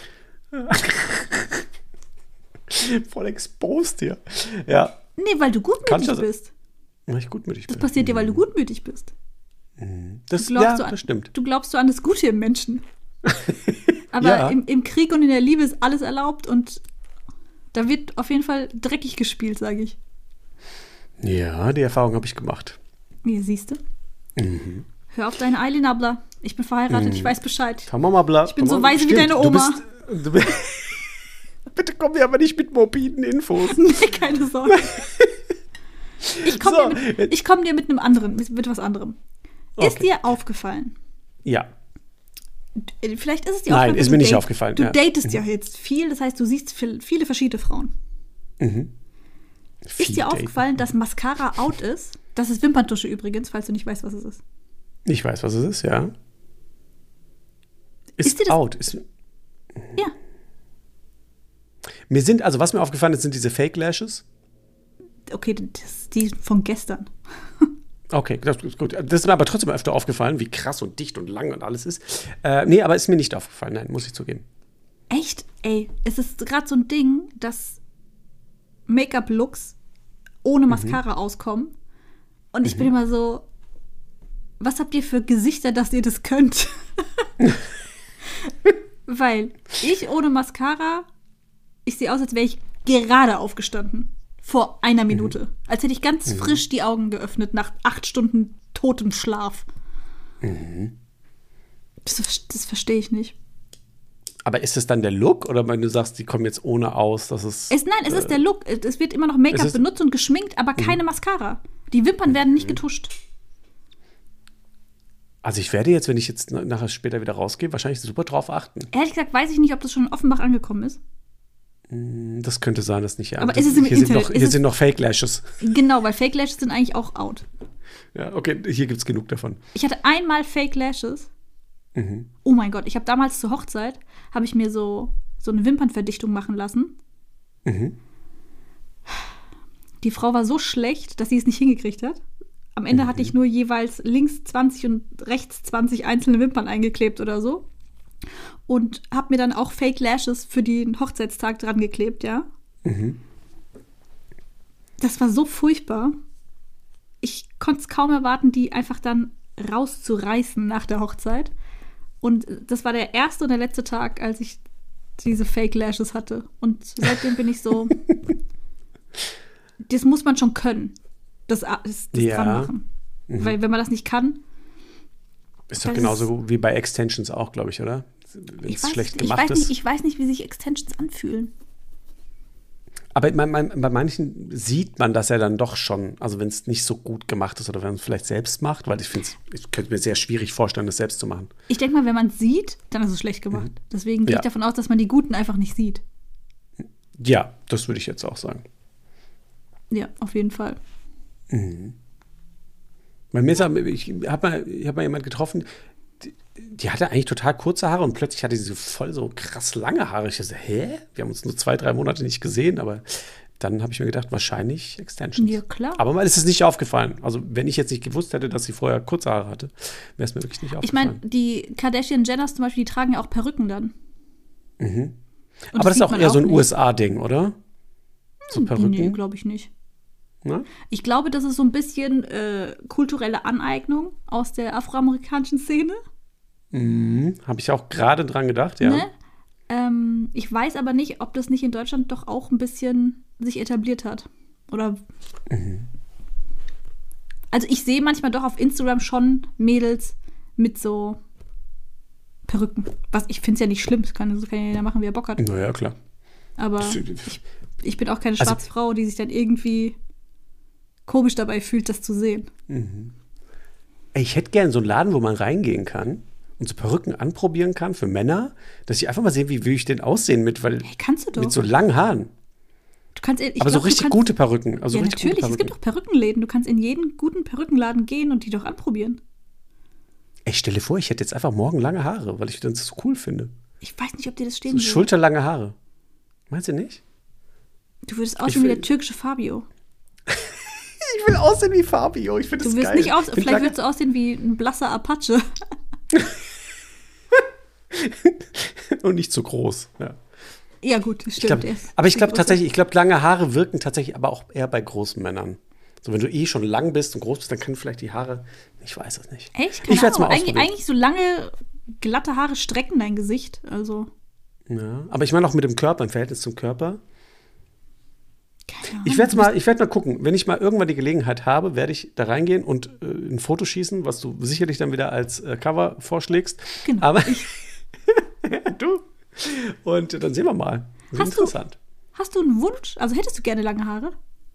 Voll exposed hier. Ja. Nee, weil du Kannst gutmütig du- bist. Weil ich gutmütig Das bin. passiert dir, weil du gutmütig bist. Das, Du glaubst, ja, so an, das stimmt. du glaubst so an das Gute im Menschen. Aber Ja. im, im Krieg und in der Liebe ist alles erlaubt und da wird auf jeden Fall dreckig gespielt, sage ich. Ja, die Erfahrung habe ich gemacht. Hier, siehst du? Mhm. Hör auf deine Eileen, Abla. Ich bin verheiratet, ich weiß Bescheid. Komm mal, bla. Ich bin komm so mal. weise wie Stimmt, deine du Oma. bist- Du bist, bitte komm mir aber nicht mit morbiden Infos. Nee, keine Sorge. Ich komme So, dir, mit- jetzt- ich komm dir mit einem anderen, mit, mit was anderem. Ist Okay. dir aufgefallen? Ja. D- Vielleicht ist es dir Nein, aufgefallen. ist du mir nicht date- aufgefallen, Du ja. datest ja jetzt viel, das heißt, du siehst viel, viele verschiedene Frauen. Ist Viel dir daten. aufgefallen, dass Mascara out ist? Das ist Wimperntusche übrigens, falls du nicht weißt, was es ist. Ich weiß, was es ist, ja. Ist, Ist dir das- out. Ist, Ja. mir sind, also was mir aufgefallen ist, sind diese Fake Lashes. Okay, das, die von gestern. Okay, das ist gut. Das ist mir aber trotzdem öfter aufgefallen, wie krass und dicht und lang und alles ist. Äh, nee, aber ist mir nicht aufgefallen, nein, muss ich zugeben. Echt? Ey, es ist gerade so ein Ding, dass Make-up-Looks ohne Mascara auskommen. Und ich bin immer so, was habt ihr für Gesichter, dass ihr das könnt? Weil ich ohne Mascara, ich sehe aus, als wäre ich gerade aufgestanden. Vor einer Minute. Als hätte ich ganz frisch die Augen geöffnet nach acht Stunden totem Schlaf. Das, das verstehe ich nicht. Aber ist es dann der Look oder wenn du sagst, die kommen jetzt ohne aus, dass es. Es, nein, es ist der Look. Es wird immer noch Make-up Es ist- benutzt und geschminkt, aber keine Mascara. Die Wimpern werden nicht getuscht. Also ich werde jetzt, wenn ich jetzt nachher später wieder rausgehe, wahrscheinlich super drauf achten. Ehrlich gesagt weiß ich nicht, ob das schon in Offenbach angekommen ist. Das könnte sein, dass nicht. Ja. Aber das, ist es im hier sind Internet? noch, Ist hier es- sind noch Fake Lashes. Genau, weil Fake Lashes sind eigentlich auch out. Ja, okay, hier gibt es genug davon. Ich hatte einmal Fake Lashes. Oh mein Gott, ich habe damals zur Hochzeit, habe ich mir so, so eine Wimpernverdichtung machen lassen. Die Frau war so schlecht, dass sie es nicht hingekriegt hat. Am Ende hatte ich nur jeweils links zwanzig und rechts zwanzig einzelne Wimpern eingeklebt oder so. Und habe mir dann auch Fake Lashes für den Hochzeitstag dran geklebt, ja. Das war so furchtbar. Ich konnte es kaum erwarten, die einfach dann rauszureißen nach der Hochzeit. Und das war der erste und der letzte Tag, als ich diese Fake Lashes hatte. Und seitdem bin ich so, das muss man schon können, das, das, das Ja. dran machen. Weil wenn man das nicht kann, Ist doch Das genauso wie bei Extensions auch, glaube ich, oder? Wenn ich es weiß, schlecht ich, gemacht weiß nicht, ist. ich weiß nicht, wie sich Extensions anfühlen. Aber bei, bei, bei manchen sieht man das ja dann doch schon, also wenn es nicht so gut gemacht ist oder wenn man es vielleicht selbst macht, weil ich finde, ich könnte mir sehr schwierig vorstellen, das selbst zu machen. Ich denke mal, wenn man es sieht, dann ist es schlecht gemacht. Deswegen gehe Ja. ich davon aus, dass man die Guten einfach nicht sieht. Ja, das würde ich jetzt auch sagen. Ja, auf jeden Fall. Bei mir ist aber, ich habe mal, ich hab mal jemand getroffen, die, die hatte eigentlich total kurze Haare und plötzlich hatte sie so voll so krass lange Haare. Ich dachte, hä? Wir haben uns nur zwei, drei Monate nicht gesehen, aber dann habe ich mir gedacht, wahrscheinlich Extensions. Ja, klar. Aber mal ist es nicht aufgefallen. Also wenn ich jetzt nicht gewusst hätte, dass sie vorher kurze Haare hatte, wäre es mir wirklich nicht Ich meine, aufgefallen. die Kardashian-Jenners zum Beispiel, die tragen ja auch Perücken dann. Und Aber das ist sieht auch man eher so ein nicht. U S A-Ding, oder? So Nee, Perücken. glaube ich nicht. Ne? Ich glaube, das ist so ein bisschen äh, kulturelle Aneignung aus der afroamerikanischen Szene. Mhm. Habe ich auch gerade dran gedacht, ja. Ne? Ähm, ich weiß aber nicht, ob das nicht in Deutschland doch auch ein bisschen sich etabliert hat. Oder. Also ich sehe manchmal doch auf Instagram schon Mädels mit so Perücken. Was ich finde es ja nicht schlimm. Das kann, das kann ja jeder machen, wie er Bock hat. Naja, klar. Aber Das- ich, ich bin auch keine Also- schwarze Frau, die sich dann irgendwie komisch dabei fühlt, das zu sehen. Ey, ich hätte gern so einen Laden, wo man reingehen kann und so Perücken anprobieren kann für Männer, dass ich einfach mal sehe, wie will ich denn aussehen mit, weil, Hey, kannst du doch. mit so langen Haaren. Du kannst, ich Aber glaub, so du richtig kannst, gute Perücken. Also Ja, richtig natürlich. Gute Es gibt Perücken. doch Perückenläden. Du kannst in jeden guten Perückenladen gehen und die doch anprobieren. Ey, stell dir vor, ich hätte jetzt einfach morgen lange Haare, weil ich das so cool finde. Ich weiß nicht, ob dir das So stehen würde. schulterlange Haare. Meinst du nicht? Du würdest aussehen will- wie der türkische Fabio. Ich will aussehen wie Fabio. Ich finde Du das wirst geil. nicht aus, Find vielleicht lange- würdest du aussehen wie ein blasser Apache. Und nicht zu groß. Ja. Ja, gut, das Ich glaub, stimmt. er ist aber ich viel glaube größer. tatsächlich, ich glaube, lange Haare wirken tatsächlich aber auch eher bei großen Männern. So, wenn du eh schon lang bist und groß bist, dann können vielleicht die Haare, ich weiß es nicht. Echt? Ich Keine werd's mal Ahnung. Eigentlich, ausprobieren. eigentlich so lange, glatte Haare strecken dein Gesicht. Also, Ja, aber ich meine auch mit dem Körper, im Verhältnis zum Körper. keine Ahnung. Ich werde mal, ich werde mal gucken. Wenn ich mal irgendwann die Gelegenheit habe, werde ich da reingehen und äh, ein Foto schießen, was du sicherlich dann wieder als äh, Cover vorschlägst. Genau. Aber ja, du. Und dann sehen wir mal. Das ist Hast du- interessant. Hast du einen Wunsch? Also hättest du gerne lange Haare?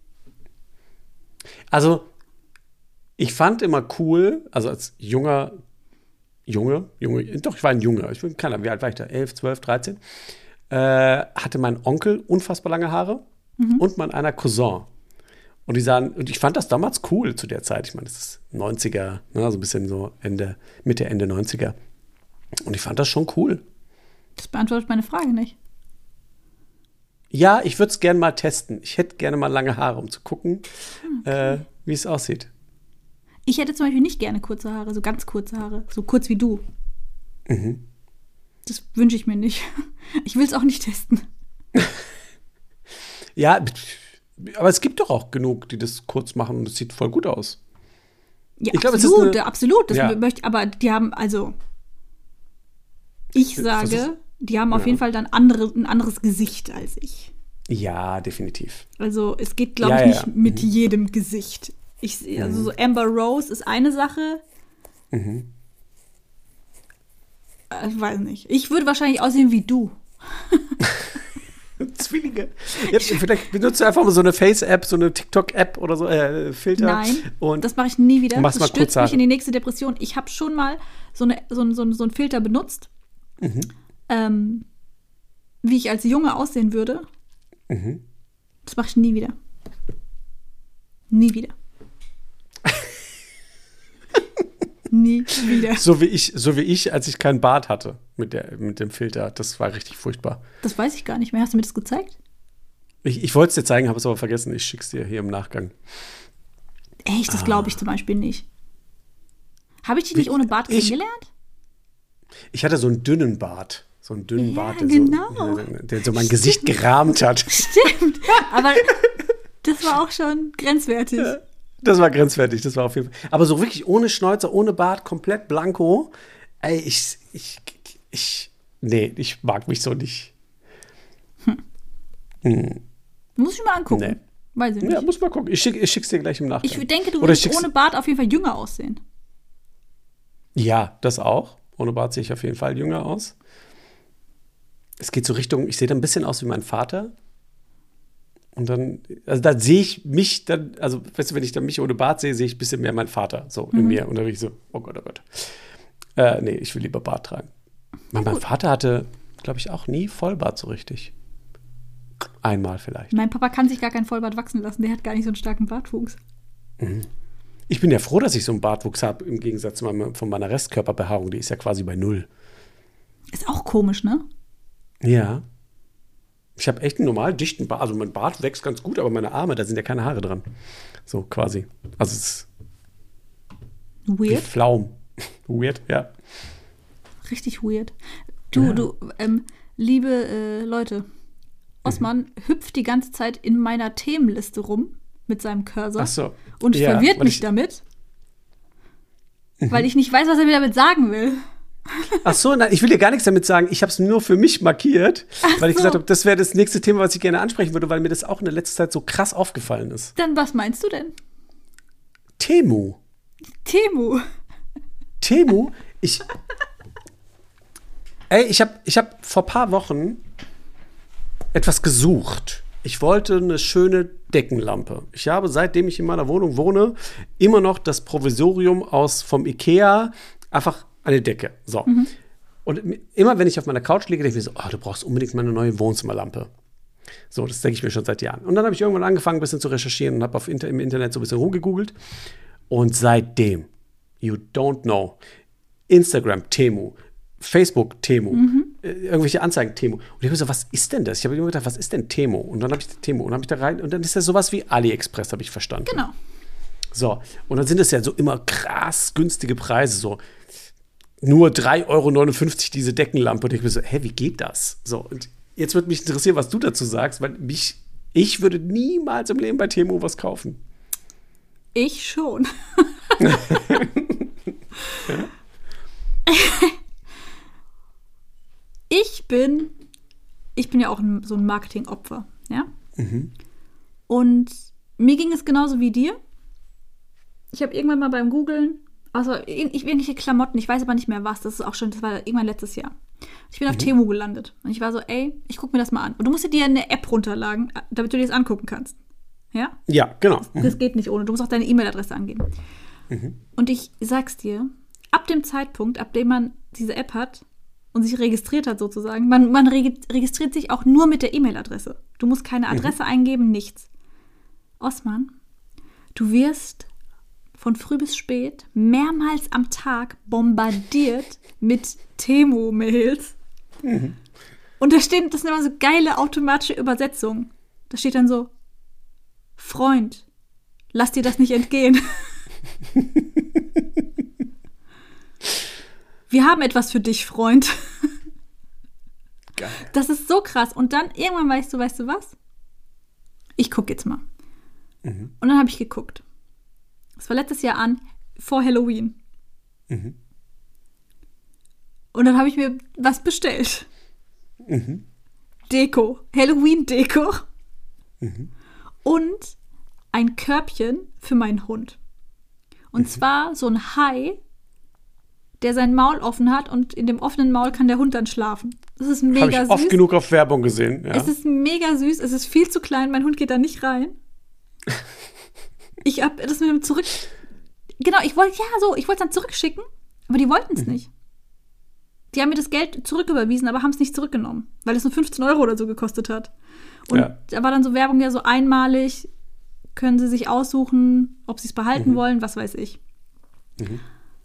Also, ich fand immer cool, also als junger Junge, Junge, doch, ich war ein Junge, ich bin keiner, wie alt war ich da? elf, zwölf, dreizehn. Äh, hatte mein Onkel unfassbar lange Haare und mein einer Cousin. Und die sahen, und ich fand das damals cool zu der Zeit. Ich meine, das ist neunziger, ne, so ein bisschen so Ende, Mitte, Ende neunziger. Und ich fand das schon cool. Das beantwortet meine Frage nicht. Ja, ich würde es gerne mal testen. Ich hätte gerne mal lange Haare, um zu gucken, äh, wie es aussieht. Ich hätte zum Beispiel nicht gerne kurze Haare, so ganz kurze Haare. So kurz wie du. Mhm. Das wünsche ich mir nicht. Ich will es auch nicht testen. Ja, aber es gibt doch auch genug, die das kurz machen und es sieht voll gut aus. Ja, Ich glaub, es ist absolut, eine- absolut. Das Ja. möchte, aber die haben, also, ich sage, Versuch- die haben auf Ja. jeden Fall dann andere, ein anderes Gesicht als ich. Ja, definitiv. Also es geht, glaube Ja, ich, ja, nicht ja. mit jedem Gesicht. Ich, seh- also so Amber Rose ist eine Sache. Mhm. Äh, Ich weiß nicht. Ich würde wahrscheinlich aussehen wie du. Zwillinge. Jetzt, vielleicht benutzt du einfach mal so eine Face-App, so eine TikTok-App oder so, äh, Filter. Nein, Und das mache ich nie wieder. machst Das mal stürzt kurze Haare. mich in die nächste Depression. Ich habe schon mal so, eine, so, ein- so, ein- so einen Filter benutzt, Mhm. ähm, wie ich als Junge aussehen würde. Mhm. Das mache ich nie wieder. Nie wieder. Nie wieder. So wie ich, so wie ich, als ich keinen Bart hatte mit, der, mit dem Filter. Das war richtig furchtbar. Das weiß ich gar nicht mehr. Hast du mir das gezeigt? Ich, ich wollte es dir zeigen, habe es aber vergessen. Ich schick's dir hier im Nachgang. Echt, das glaube ich zum Beispiel nicht. Habe ich dich Wie- nicht ohne Bart ich- kennengelernt? Ich hatte so einen dünnen Bart. So einen dünnen Ja, Bart, der, genau. so, der so mein Gesicht gerahmt hat. Stimmt. Aber das war auch schon grenzwertig. Das war grenzwertig, das war auf jeden Fall. Aber so wirklich ohne Schnäuzer, ohne Bart, komplett blanko. Ey, ich, ich, ich, nee, ich mag mich so nicht. Hm. Muss ich mal angucken. Nee. Weiß ich nicht. Ja, muss mal gucken. Ich, schick, ich schick's dir gleich im Nachgang. Ich denke, du Oder würdest schick's- ohne Bart auf jeden Fall jünger aussehen. Ja, das auch. Ohne Bart sehe ich auf jeden Fall jünger aus. Es geht so Richtung, ich sehe da ein bisschen aus wie mein Vater. Und dann, also da sehe ich mich dann, also weißt du, wenn ich dann mich ohne Bart sehe, sehe ich ein bisschen mehr meinen Vater so in mir. Und dann bin ich so, oh Gott, oh Gott. Äh, nee, ich will lieber Bart tragen. Mein, mein Vater hatte, glaube ich, auch nie Vollbart so richtig. Einmal vielleicht. Mein Papa kann sich gar keinen Vollbart wachsen lassen. Der hat gar nicht so einen starken Bartwuchs. Ich bin ja froh, dass ich so einen Bartwuchs habe, im Gegensatz zu meiner, von meiner Restkörperbehaarung. Die ist ja quasi bei null. Ist auch komisch, ne? Ja. Ich habe echt einen normal dichten Bart. Also mein Bart wächst ganz gut, aber meine Arme, da sind ja keine Haare dran. So quasi. Also es ist wie Weird. Pflaum. Weird, ja. Richtig weird. Du, Ja. du, ähm, liebe äh, Leute, Osman hüpft die ganze Zeit in meiner Themenliste rum mit seinem Cursor Ach so. und Ja, verwirrt weil mich ich- damit, weil ich nicht weiß, was er mir damit sagen will. Ach so, nein, ich will dir gar nichts damit sagen. Ich habe es nur für mich markiert, weil ich so. gesagt habe, das wäre das nächste Thema, was ich gerne ansprechen würde, weil mir das auch in der letzten Zeit so krass aufgefallen ist. Dann was meinst du denn? Temu. Temu. Temu, ich. Ey, ich habe ich hab vor ein paar Wochen etwas gesucht. Ich wollte eine schöne Deckenlampe. Ich habe, seitdem ich in meiner Wohnung wohne, immer noch das Provisorium aus vom Ikea, einfach eine Decke. So. Und immer, wenn ich auf meiner Couch liege, denke ich mir so, oh, du brauchst unbedingt mal eine neue Wohnzimmerlampe. So, das denke ich mir schon seit Jahren. Und dann habe ich irgendwann angefangen, ein bisschen zu recherchieren und habe auf Inter- im Internet so ein bisschen rumgegoogelt. Und seitdem, you don't know, Instagram, Temu. Facebook, Temu. Mhm. Äh, irgendwelche Anzeigen, Temu. Und ich habe so, was ist denn das? Ich habe immer gedacht, was ist denn Temu? Und dann habe ich Temu und dann habe ich da rein und dann ist das sowas wie AliExpress, habe ich verstanden. Genau. So, und dann sind es ja so immer krass günstige Preise, so nur drei Euro neunundfünfzig diese Deckenlampe. Und ich bin so, hä, wie geht das? So, und jetzt würde mich interessieren, was du dazu sagst, weil mich, ich würde niemals im Leben bei Temu was kaufen. Ich schon. Ja? Ich bin, ich bin ja auch ein, so ein Marketingopfer, ja? Mhm. Und mir ging es genauso wie dir. Ich habe irgendwann mal beim Googlen, also irgendwelche Klamotten, ich weiß aber nicht mehr was, das ist auch schon, das war irgendwann letztes Jahr. Ich bin mhm. auf Temu gelandet und ich war so, ey, ich gucke mir das mal an. Und du musst dir eine App runterladen, damit du dir das angucken kannst. Ja? Ja, genau. Das, das geht nicht ohne, du musst auch deine E-Mail-Adresse angeben. Mhm. Und ich sag's dir, ab dem Zeitpunkt, ab dem man diese App hat, und sich registriert hat sozusagen. Man, man registriert sich auch nur mit der E-Mail-Adresse. Du musst keine Adresse mhm. eingeben, nichts. Osman, du wirst von früh bis spät mehrmals am Tag bombardiert mit Temu-Mails. Mhm. Und da stehen, das sind immer so geile automatische Übersetzungen. Da steht dann so, Freund, lass dir das nicht entgehen. Wir haben etwas für dich, Freund. Geil. Das ist so krass. Und dann irgendwann weißt du, weißt du was? Ich gucke jetzt mal. Mhm. Und dann habe ich geguckt. Es war letztes Jahr an, vor Halloween. Mhm. Und dann habe ich mir was bestellt. Mhm. Deko. Halloween-Deko. Mhm. Und ein Körbchen für meinen Hund. Und mhm. zwar so ein Hai, der sein Maul offen hat und in dem offenen Maul kann der Hund dann schlafen. Das ist mega süß. Habe ich oft genug auf Werbung gesehen. Ja. Es ist mega süß, es ist viel zu klein, mein Hund geht da nicht rein. Ich habe das mit dem zurück... Genau, ich wollte, ja so, ich wollte es dann zurückschicken, aber die wollten es mhm. nicht. Die haben mir das Geld zurücküberwiesen, aber haben es nicht zurückgenommen, weil es nur fünfzehn Euro oder so gekostet hat. Und ja. da war dann so Werbung, ja so einmalig, können sie sich aussuchen, ob sie es behalten mhm. wollen, was weiß ich. Mhm.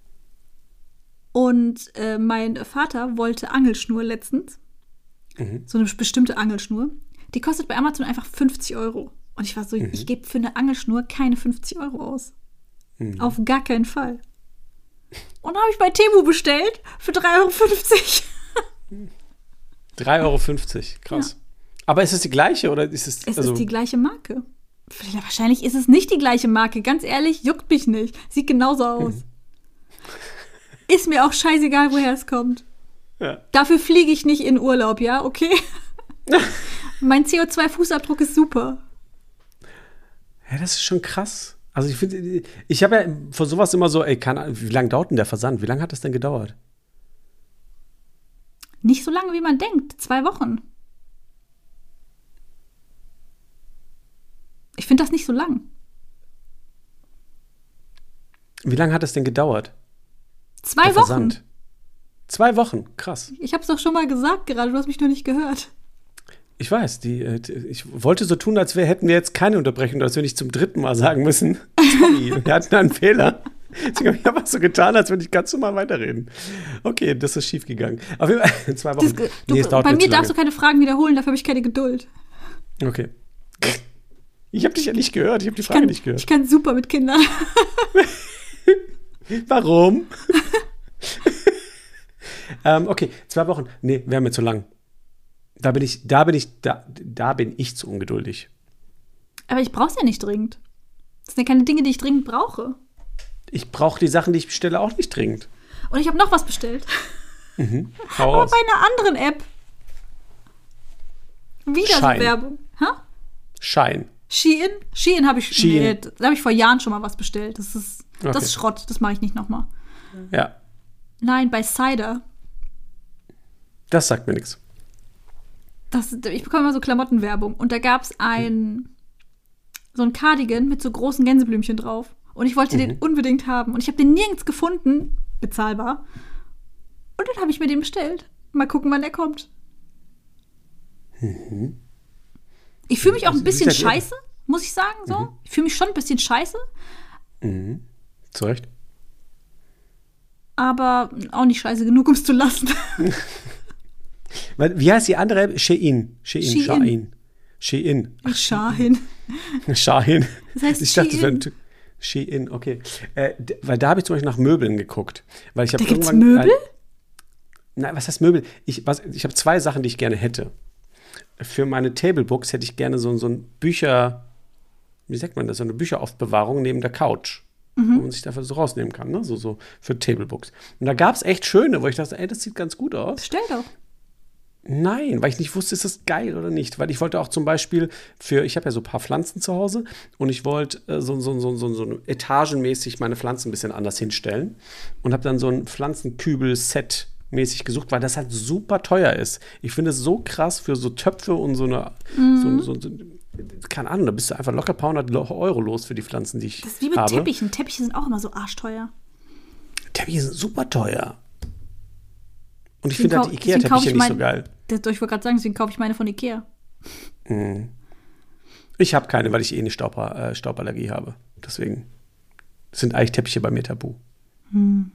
Und äh, mein Vater wollte Angelschnur letztens. Mhm. So eine bestimmte Angelschnur. Die kostet bei Amazon einfach fünfzig Euro. Und ich war so, mhm. ich gebe für eine Angelschnur keine fünfzig Euro aus. Mhm. Auf gar keinen Fall. Und dann habe ich bei Temu bestellt für drei Euro fünfzig. drei Euro fünfzig, krass. Ja. Aber ist es die gleiche oder ist es... Es also ist die gleiche Marke. Wahrscheinlich ist es nicht die gleiche Marke. Ganz ehrlich, juckt mich nicht. Sieht genauso aus. Mhm. Ist mir auch scheißegal, woher es kommt. Ja. Dafür fliege ich nicht in Urlaub, ja, okay? Mein C O zwei Fußabdruck ist super. Ja, das ist schon krass. Also ich finde, ich habe ja vor sowas immer so, ey, kann, wie lange dauert denn der Versand? Wie lange hat das denn gedauert? Nicht so lange, wie man denkt. Zwei Wochen. Ich finde das nicht so lang. Wie lange hat das denn gedauert? Zwei der Wochen. Versand. Zwei Wochen, krass. Ich habe es doch schon mal gesagt gerade, du hast mich nur nicht gehört. Ich weiß, die, ich wollte so tun, als wir hätten wir jetzt keine Unterbrechung, als wir nicht zum dritten Mal sagen müssen. Sorry, wir hatten einen Fehler. Deswegen habe ich einfach so getan, als würde ich ganz normal weiterreden. Okay, das ist schief gegangen. Auf jeden Fall, zwei Wochen. Das, du, nee, es dauert bei mir, mir darfst du keine Fragen wiederholen, dafür habe ich keine Geduld. Okay. Ich habe dich ja nicht gehört, ich habe die Frage kann, nicht gehört. Ich kann super mit Kindern. Warum? ähm, okay, zwei Wochen. Nee, wäre mir zu lang. Da bin ich, da bin ich, da, da bin ich zu ungeduldig. Aber ich brauche es ja nicht dringend. Das sind ja keine Dinge, die ich dringend brauche. Ich brauche die Sachen, die ich bestelle, auch nicht dringend. Und ich habe noch was bestellt. Mhm. Hau Aber raus. bei einer anderen App. Wieder Schein. so Werbung. Ha? Schein. Shein? Shein habe ich, Shein. Nee, da habe ich vor Jahren schon mal was bestellt. Das ist, okay. das ist Schrott. Das mache ich nicht nochmal. Ja. Nein, bei Cider. Das sagt mir nichts. Das, ich bekomme immer so Klamottenwerbung. Und da gab es ein, so ein Cardigan mit so großen Gänseblümchen drauf. Und ich wollte mhm. den unbedingt haben. Und ich habe den nirgends gefunden, bezahlbar. Und dann habe ich mir den bestellt. Mal gucken, wann der kommt. Mhm. Ich fühle mich auch ein bisschen scheiße, muss ich sagen. So. Mhm. Ich fühle mich schon ein bisschen scheiße. Mhm. Zu Recht. aber auch nicht scheiße genug, um es zu lassen. Wie heißt die andere? Shein. Shein. Shein. Shein. Ach, Shahin. Shahin. Das heißt ich dachte, Shein. das wäre Shein, okay. Äh, d- weil da habe ich zum Beispiel nach Möbeln geguckt. Weil ich hab Da gibt's irgendwann- Möbel? Nein, was heißt Möbel? Ich, was- ich habe zwei Sachen, die ich gerne hätte. Für meine Tablebooks hätte ich gerne so, so ein Bücher, wie sagt man das, so eine Bücheraufbewahrung neben der Couch, Mhm. wo man sich dafür so rausnehmen kann, ne? So, so für Tablebooks. Und da gab es echt schöne, wo ich dachte, ey, das sieht ganz gut aus. Bestell doch. Nein, weil ich nicht wusste, ist das geil oder nicht. Weil ich wollte auch zum Beispiel für, ich habe ja so ein paar Pflanzen zu Hause und ich wollte äh, so, so, so, so, so etagenmäßig meine Pflanzen ein bisschen anders hinstellen und habe dann so ein Pflanzenkübel-Set mäßig gesucht, weil das halt super teuer ist. Ich finde es so krass für so Töpfe und so eine, Mhm. so, so, so, keine Ahnung, da bist du einfach locker ein paar hundert Euro los für die Pflanzen, die ich Das ist wie mit habe. Teppichen. Teppiche sind auch immer so arschteuer. Teppiche sind super teuer. Und ich Deswegen finde halt kau- die deswegen kaufe Ikea-Teppiche ich nicht so mein- geil. Das, ich wollte gerade sagen, deswegen kaufe ich meine von Ikea. Ich habe keine, weil ich eh eine Staub, äh, Stauballergie habe. Deswegen sind eigentlich Teppiche bei mir tabu. Hm.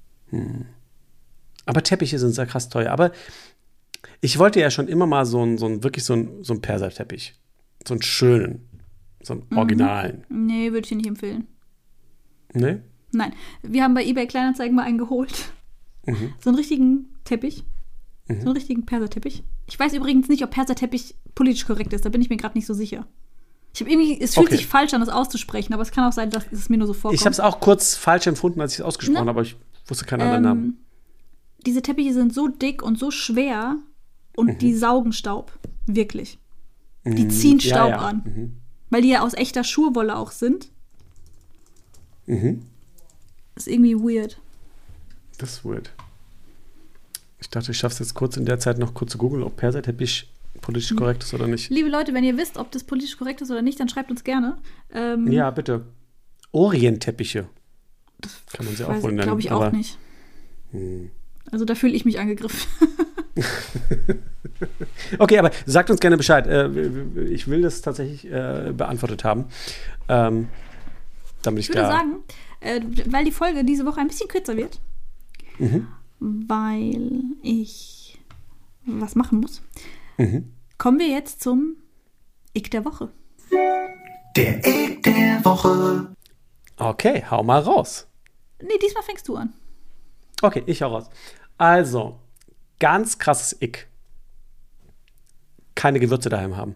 Aber Teppiche sind sehr krass teuer. Aber ich wollte ja schon immer mal so einen, so einen wirklich so einen, so einen Perserteppich. So einen schönen. So einen originalen. Nee, würde ich dir nicht empfehlen. Ne? Nein, wir haben bei eBay Kleinanzeigen mal einen geholt. Mhm. So einen richtigen Teppich. So einen richtigen Perserteppich. Ich weiß übrigens nicht, ob Perserteppich politisch korrekt ist. Da bin ich mir gerade nicht so sicher. Ich habe irgendwie, es fühlt Okay. sich falsch an, das auszusprechen, aber es kann auch sein, dass es mir nur so vorkommt. Ich habe es auch kurz falsch empfunden, als ich es ausgesprochen Ne? habe, aber ich wusste keinen anderen Namen. ähm, diese Teppiche sind so dick und so schwer und die saugen Staub. Wirklich. Die ziehen Ja, Staub ja. an. Mhm. Weil die ja aus echter Schurwolle auch sind. Mhm. Ist irgendwie weird. Das ist weird. Ich dachte, ich schaffe es jetzt kurz in der Zeit noch kurz zu googeln, ob Perserteppich politisch korrekt ist oder nicht. Liebe Leute, wenn ihr wisst, ob das politisch korrekt ist oder nicht, dann schreibt uns gerne. Ähm, Ja, bitte. Orientteppiche. Kann man sie auch weiß, wohl nennen. glaube ich aber- auch nicht. Also da fühle ich mich angegriffen. Okay, aber sagt uns gerne Bescheid. Äh, Ich will das tatsächlich äh, beantwortet haben. Ähm, damit ich, Ich würde da. sagen, äh, weil die Folge diese Woche ein bisschen kürzer wird, Mhm. weil ich was machen muss, Mhm. kommen wir jetzt zum Ick der Woche. Der Ick der Woche. Okay, hau mal raus. Nee, diesmal fängst du an. Okay, ich hau raus. Also, ganz krasses Ick. Keine Gewürze daheim haben.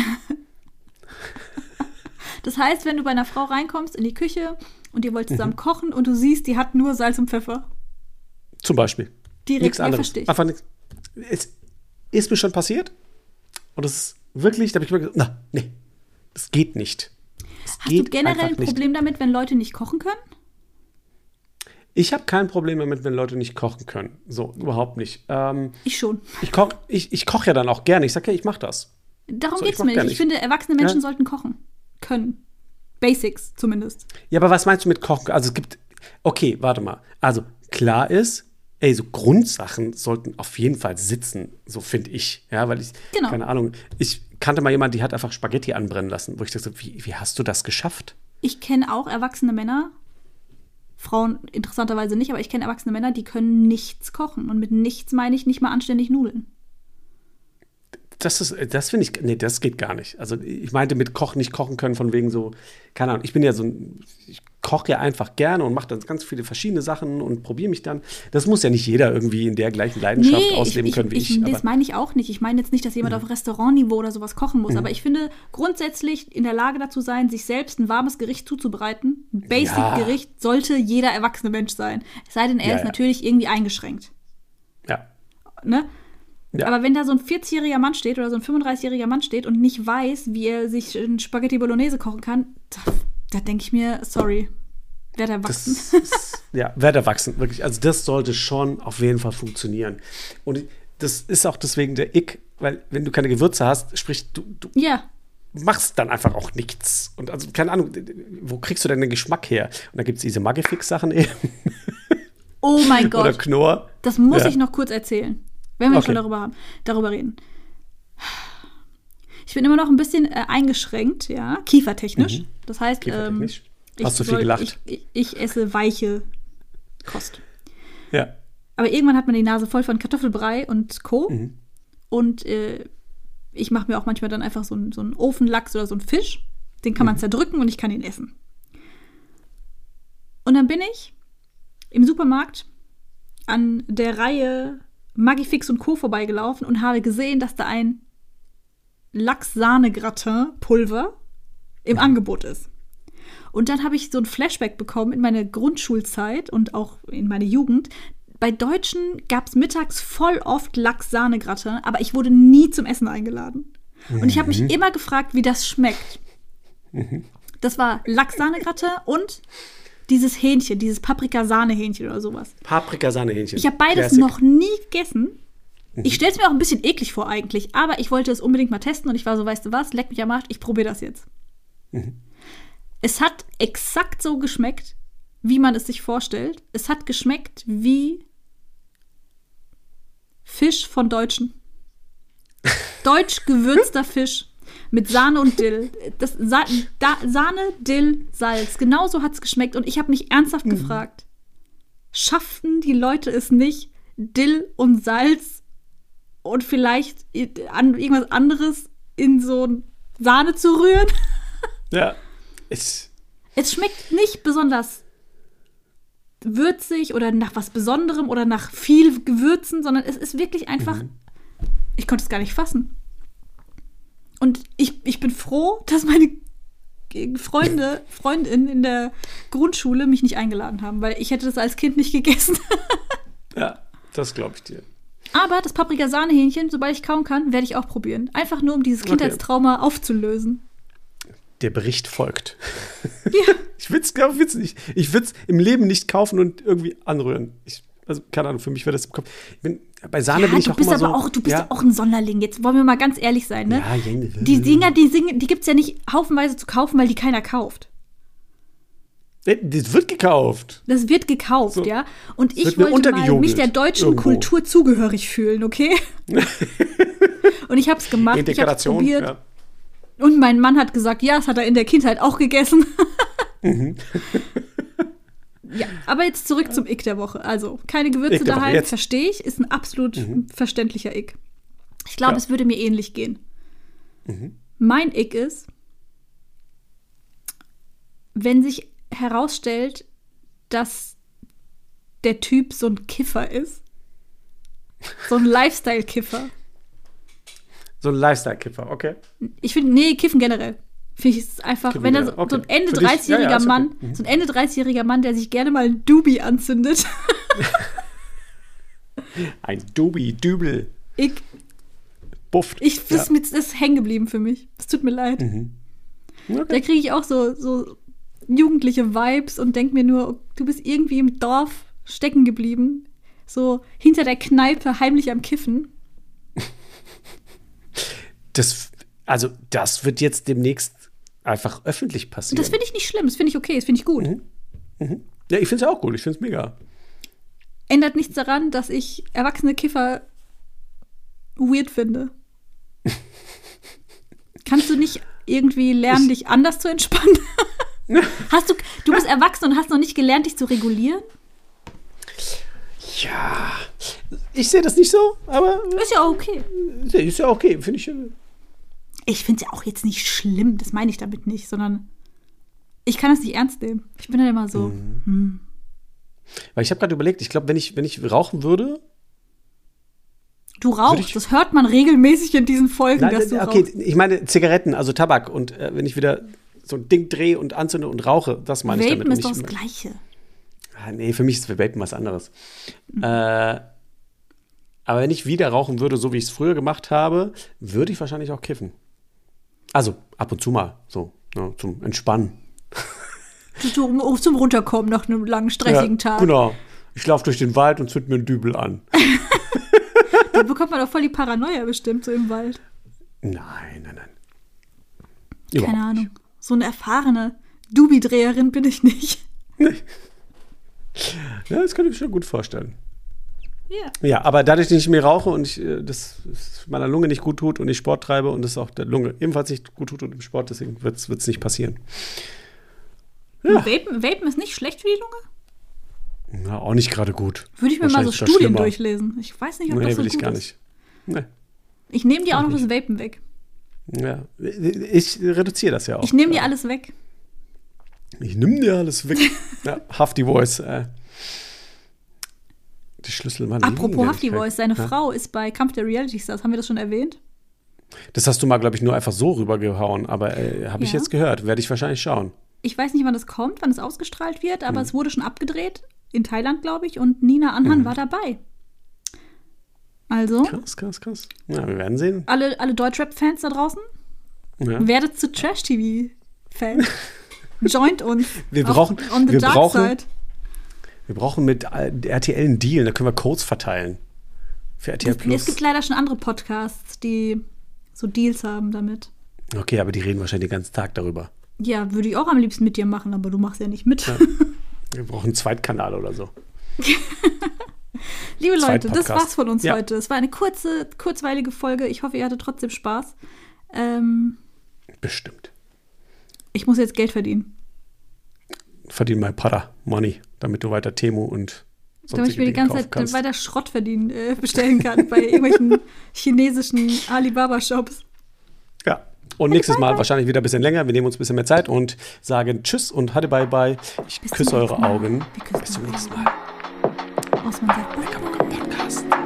Das heißt, wenn du bei einer Frau reinkommst in die Küche und ihr wollt zusammen kochen und du siehst, die hat nur Salz und Pfeffer. Zum Beispiel. Direkt, Nichts ja, anderes. verstehe ich. Einfach nichts. Es ist mir schon passiert. Und es ist wirklich, da habe ich mir gesagt, na, nee, das geht nicht. Das Hast du geht generell einfach ein nicht. Problem damit, wenn Leute nicht kochen können? Ich habe kein Problem damit, wenn Leute nicht kochen können. So, überhaupt nicht. Ähm, Ich schon. ich koche ich, ich koch ja dann auch gerne. Ich sage ja, ich mache das. Darum So, ich geht's mach mir gar nicht. Ich nicht. finde, erwachsene Menschen Ja. sollten kochen können. Basics zumindest. Ja, aber was meinst du mit Kochen? Also es gibt, okay, warte mal. Also klar ist, ey, so Grundsachen sollten auf jeden Fall sitzen, so finde ich. Ja, weil ich, Genau. keine Ahnung, ich kannte mal jemanden, die hat einfach Spaghetti anbrennen lassen, wo ich dachte, wie, wie hast du das geschafft? Ich kenne auch erwachsene Männer, Frauen interessanterweise nicht, aber ich kenne erwachsene Männer, die können nichts kochen. Und mit nichts meine ich nicht mal anständig Nudeln. Das ist, das finde ich, nee, das geht gar nicht. Also ich meinte mit Kochen nicht kochen können, von wegen so, keine Ahnung, ich bin ja so ein, ich koche ja einfach gerne und mache dann ganz viele verschiedene Sachen und probiere mich dann. Das muss ja nicht jeder irgendwie in der gleichen Leidenschaft ausleben können wie ich. ich aber- das meine ich auch nicht. Ich meine jetzt nicht, dass jemand auf Restaurantniveau oder sowas kochen muss. Aber ich finde, grundsätzlich in der Lage dazu sein, sich selbst ein warmes Gericht zuzubereiten, ein Basic-Gericht, sollte jeder erwachsene Mensch sein. Es sei denn, er Ja, ist ja. natürlich irgendwie eingeschränkt. ja. Ne? Ja. Aber wenn da so ein vierzigjähriger Mann steht oder so ein fünfunddreißigjähriger Mann steht und nicht weiß, wie er sich ein Spaghetti Bolognese kochen kann, da, da denke ich mir, sorry, werd erwachsen. Das ist, ja, werd erwachsen, wirklich. Also das sollte schon auf jeden Fall funktionieren. Und das ist auch deswegen der Ick, weil wenn du keine Gewürze hast, sprich, du, du Ja, machst dann einfach auch nichts. Und also, keine Ahnung, wo kriegst du denn den Geschmack her? Und da gibt es diese Magifix-Sachen eben. oh mein Oder Gott, Knorr. das muss Ja. ich noch kurz erzählen, wenn wir Okay. schon darüber, haben, darüber reden. Ich bin immer noch ein bisschen äh, eingeschränkt, ja, kiefertechnisch. Das heißt, ähm, Kiefertechnisch. ich Hast du viel soll- gelacht? Ich, ich, ich esse weiche Kost. Ja. Aber irgendwann hat man die Nase voll von Kartoffelbrei und Co. Mhm. Und äh, ich mache mir auch manchmal dann einfach so einen so einen Ofenlachs oder so einen Fisch. Den kann man Mhm. zerdrücken und ich kann ihn essen. Und dann bin ich im Supermarkt an der Reihe Magifix und Co. vorbeigelaufen und habe gesehen, dass da ein Lachs-Sahne-Gratin-Pulver im Angebot ist. Und dann habe ich so ein Flashback bekommen in meine Grundschulzeit und auch in meine Jugend. Bei Deutschen gab es mittags voll oft Lachs-Sahne-Gratin, aber ich wurde nie zum Essen eingeladen. Und ich habe mich immer gefragt, wie das schmeckt. Das war Lachs-Sahne-Gratin und dieses Hähnchen, dieses Paprika-Sahne-Hähnchen oder sowas. Paprika-Sahne-Hähnchen. Ich habe beides Classic. noch nie gegessen. Ich stelle es mir auch ein bisschen eklig vor eigentlich, aber ich wollte es unbedingt mal testen und ich war so, weißt du was, leck mich am Arsch, ich probiere das jetzt. Mhm. Es hat exakt so geschmeckt, wie man es sich vorstellt. Es hat geschmeckt wie Fisch von Deutschen. Deutsch gewürzter Fisch mit Sahne und Dill. Das Sa da Sahne, Dill, Salz. Genauso hat es geschmeckt und ich habe mich ernsthaft mhm. gefragt, schafften die Leute es nicht, Dill und Salz und vielleicht an irgendwas anderes in so Sahne zu rühren? Ja. Es, es schmeckt nicht besonders würzig oder nach was Besonderem oder nach viel Gewürzen, sondern es ist wirklich einfach, mhm. ich konnte es gar nicht fassen. Und ich, ich bin froh, dass meine Freunde, Freundinnen in der Grundschule mich nicht eingeladen haben, weil ich hätte das als Kind nicht gegessen. Ja, das glaube ich dir. Aber das Paprika-Sahne-Hähnchen, sobald ich kauen kann, werde ich auch probieren. Einfach nur, um dieses Kindheitstrauma okay. aufzulösen. Der Bericht folgt. Ja. Ich würde es nicht. Ich würde es im Leben nicht kaufen und irgendwie anrühren. Ich, also, keine Ahnung, für mich wäre das im Kopf. Ich bin, bei Sahne ja, bin ich du auch bist immer aber so. Auch, du bist ja. ja auch ein Sonderling. Jetzt wollen wir mal ganz ehrlich sein, ne? Ja, ja, die Dinger, die, singen, die gibt es ja nicht haufenweise zu kaufen, weil die keiner kauft. Das wird gekauft. Das wird gekauft, so. Ja. Und ich wollte mal mich der deutschen irgendwo. Kultur zugehörig fühlen, okay? Und ich habe es gemacht, ich habe es probiert. Ja. Und mein Mann hat gesagt, ja, das hat er in der Kindheit auch gegessen. Mhm. Ja, aber jetzt zurück zum Ick der Woche. Also, keine Gewürze Ick daheim, verstehe ich, ist ein absolut mhm. verständlicher Ick. Ich glaube, ja. es würde mir ähnlich gehen. Mhm. Mein Ick ist, wenn sich herausstellt, dass der Typ so ein Kiffer ist. So ein Lifestyle-Kiffer. So ein Lifestyle-Kiffer, okay. Ich finde, nee, Kiffen generell. Finde ich es einfach, Kiffen wenn da so, okay. so ein Ende dreißigjähriger ja, ja, okay. Mann, mhm. so ein Ende dreißigjähriger Mann, der sich gerne mal ein Dubi anzündet. Ein Dubi, Dübel. Ich. Bufft. Ich, das, ja. ist, mit, das ist hängen geblieben für mich. Es tut mir leid. Mhm. Okay. Da kriege ich auch so, so jugendliche Vibes und denke mir nur, du bist irgendwie im Dorf stecken geblieben. So hinter der Kneipe heimlich am Kiffen. Das, also, das wird jetzt demnächst einfach öffentlich passieren. Das finde ich nicht schlimm, das finde ich okay, das finde ich gut. Mhm. Mhm. Ja, ich finde es ja auch gut, ich finde es mega. Ändert nichts daran, dass ich erwachsene Kiffer weird finde. Kannst du nicht irgendwie lernen, ich dich anders zu entspannen? Hast du, du bist erwachsen und hast noch nicht gelernt, dich zu regulieren? Ja, ich sehe das nicht so, aber ist ja auch okay. Ist ja okay, finde ich. Ich finde es ja auch jetzt nicht schlimm, das meine ich damit nicht, sondern ich kann das nicht ernst nehmen. Ich bin dann immer so. Mhm. Hm. Weil ich habe gerade überlegt, ich glaube, wenn ich, wenn ich rauchen würde. Du rauchst, das hört man regelmäßig in diesen Folgen, Nein, dass du okay, rauchst. Ich meine Zigaretten, also Tabak. Und äh, wenn ich wieder so ein Ding drehe und anzünde und rauche, das meine ich damit. Vapen ist doch das Gleiche. Ah, nee, für mich ist für Vapen was anderes. Mhm. Äh, aber wenn ich wieder rauchen würde, so wie ich es früher gemacht habe, würde ich wahrscheinlich auch kiffen. Also ab und zu mal, so, ja, zum Entspannen. Zum, zum Runterkommen nach einem langen, stressigen ja, Tag. Genau. Ich laufe durch den Wald und zünd mir einen Dübel an. Da bekommt man doch voll die Paranoia bestimmt, so im Wald. Nein, nein, nein. Überhaupt Keine Ahnung. Nicht. So eine erfahrene Dubi-Dreherin bin ich nicht. Ja, das kann ich mir schon gut vorstellen. Ja. Ja, aber dadurch, dass ich mehr rauche und ich, das meiner Lunge nicht gut tut und ich Sport treibe und das auch der Lunge ebenfalls nicht gut tut und im Sport, deswegen wird es nicht passieren. Ja. Vapen, Vapen ist nicht schlecht für die Lunge? Ja, auch nicht gerade gut. Würde ich mir mal so Wahrscheinlich sogar Studien schlimmer. durchlesen. Ich weiß nicht, ob Nee, das so will ich gut gar ist. nicht. Nee. Ich nehme dir auch Auch noch nicht. das Vapen weg. Ja. Ich reduziere das ja auch. Ich nehme dir alles weg. Ich nehme dir alles weg. Ja, Hafti Voice. Äh. Die Schlüssel waren Apropos Hafti Liebenswürdigkeit. Voice, seine Ja. Frau ist bei Kampf der Reality Stars. Haben wir das schon erwähnt? Das hast du mal, glaube ich, nur einfach so rübergehauen. Aber äh, habe ich Ja. jetzt gehört. Werde ich wahrscheinlich schauen. Ich weiß nicht, wann das kommt, wann es ausgestrahlt wird, aber Mhm. es wurde schon abgedreht. In Thailand, glaube ich. Und Nina Anhan Mhm. war dabei. Also, Krass, krass, krass. Ja, wir werden sehen. alle, alle Deutschrap-Fans da draußen, Ja. werdet zu Trash-T V-Fan. Joint uns. Wir auf- brauchen- on the wir dark brauchen- side. Wir brauchen mit R T L einen Deal. Da können wir Codes verteilen. Für R T L Es, Plus. es gibt leider schon andere Podcasts, die so Deals haben damit. Okay, aber die reden wahrscheinlich den ganzen Tag darüber. Ja, würde ich auch am liebsten mit dir machen, aber du machst ja nicht mit. Ja. Wir brauchen einen Zweitkanal oder so. Liebe Leute, das Zweitpodcast. war's von uns Ja. heute. Es war eine kurze, kurzweilige Folge. Ich hoffe, ihr hattet trotzdem Spaß. Ähm, Bestimmt. ich muss jetzt Geld verdienen, Verdien mal Para Money, damit du weiter Temu und damit ich mir die Dinge ganze kaufen Zeit kannst. weiter Schrott verdienen, äh, bestellen kann bei irgendwelchen chinesischen Alibaba-Shops. Ja. Und nächstes Mal wahrscheinlich wieder ein bisschen länger. Wir nehmen uns ein bisschen mehr Zeit und sagen Tschüss und Hatte bye bye. Ich Bis zum küsse eure nächsten Mal. Augen. Wir küssen Bis zum eure nächsten Augen. Mal. Osman sagt, bye. Podcast.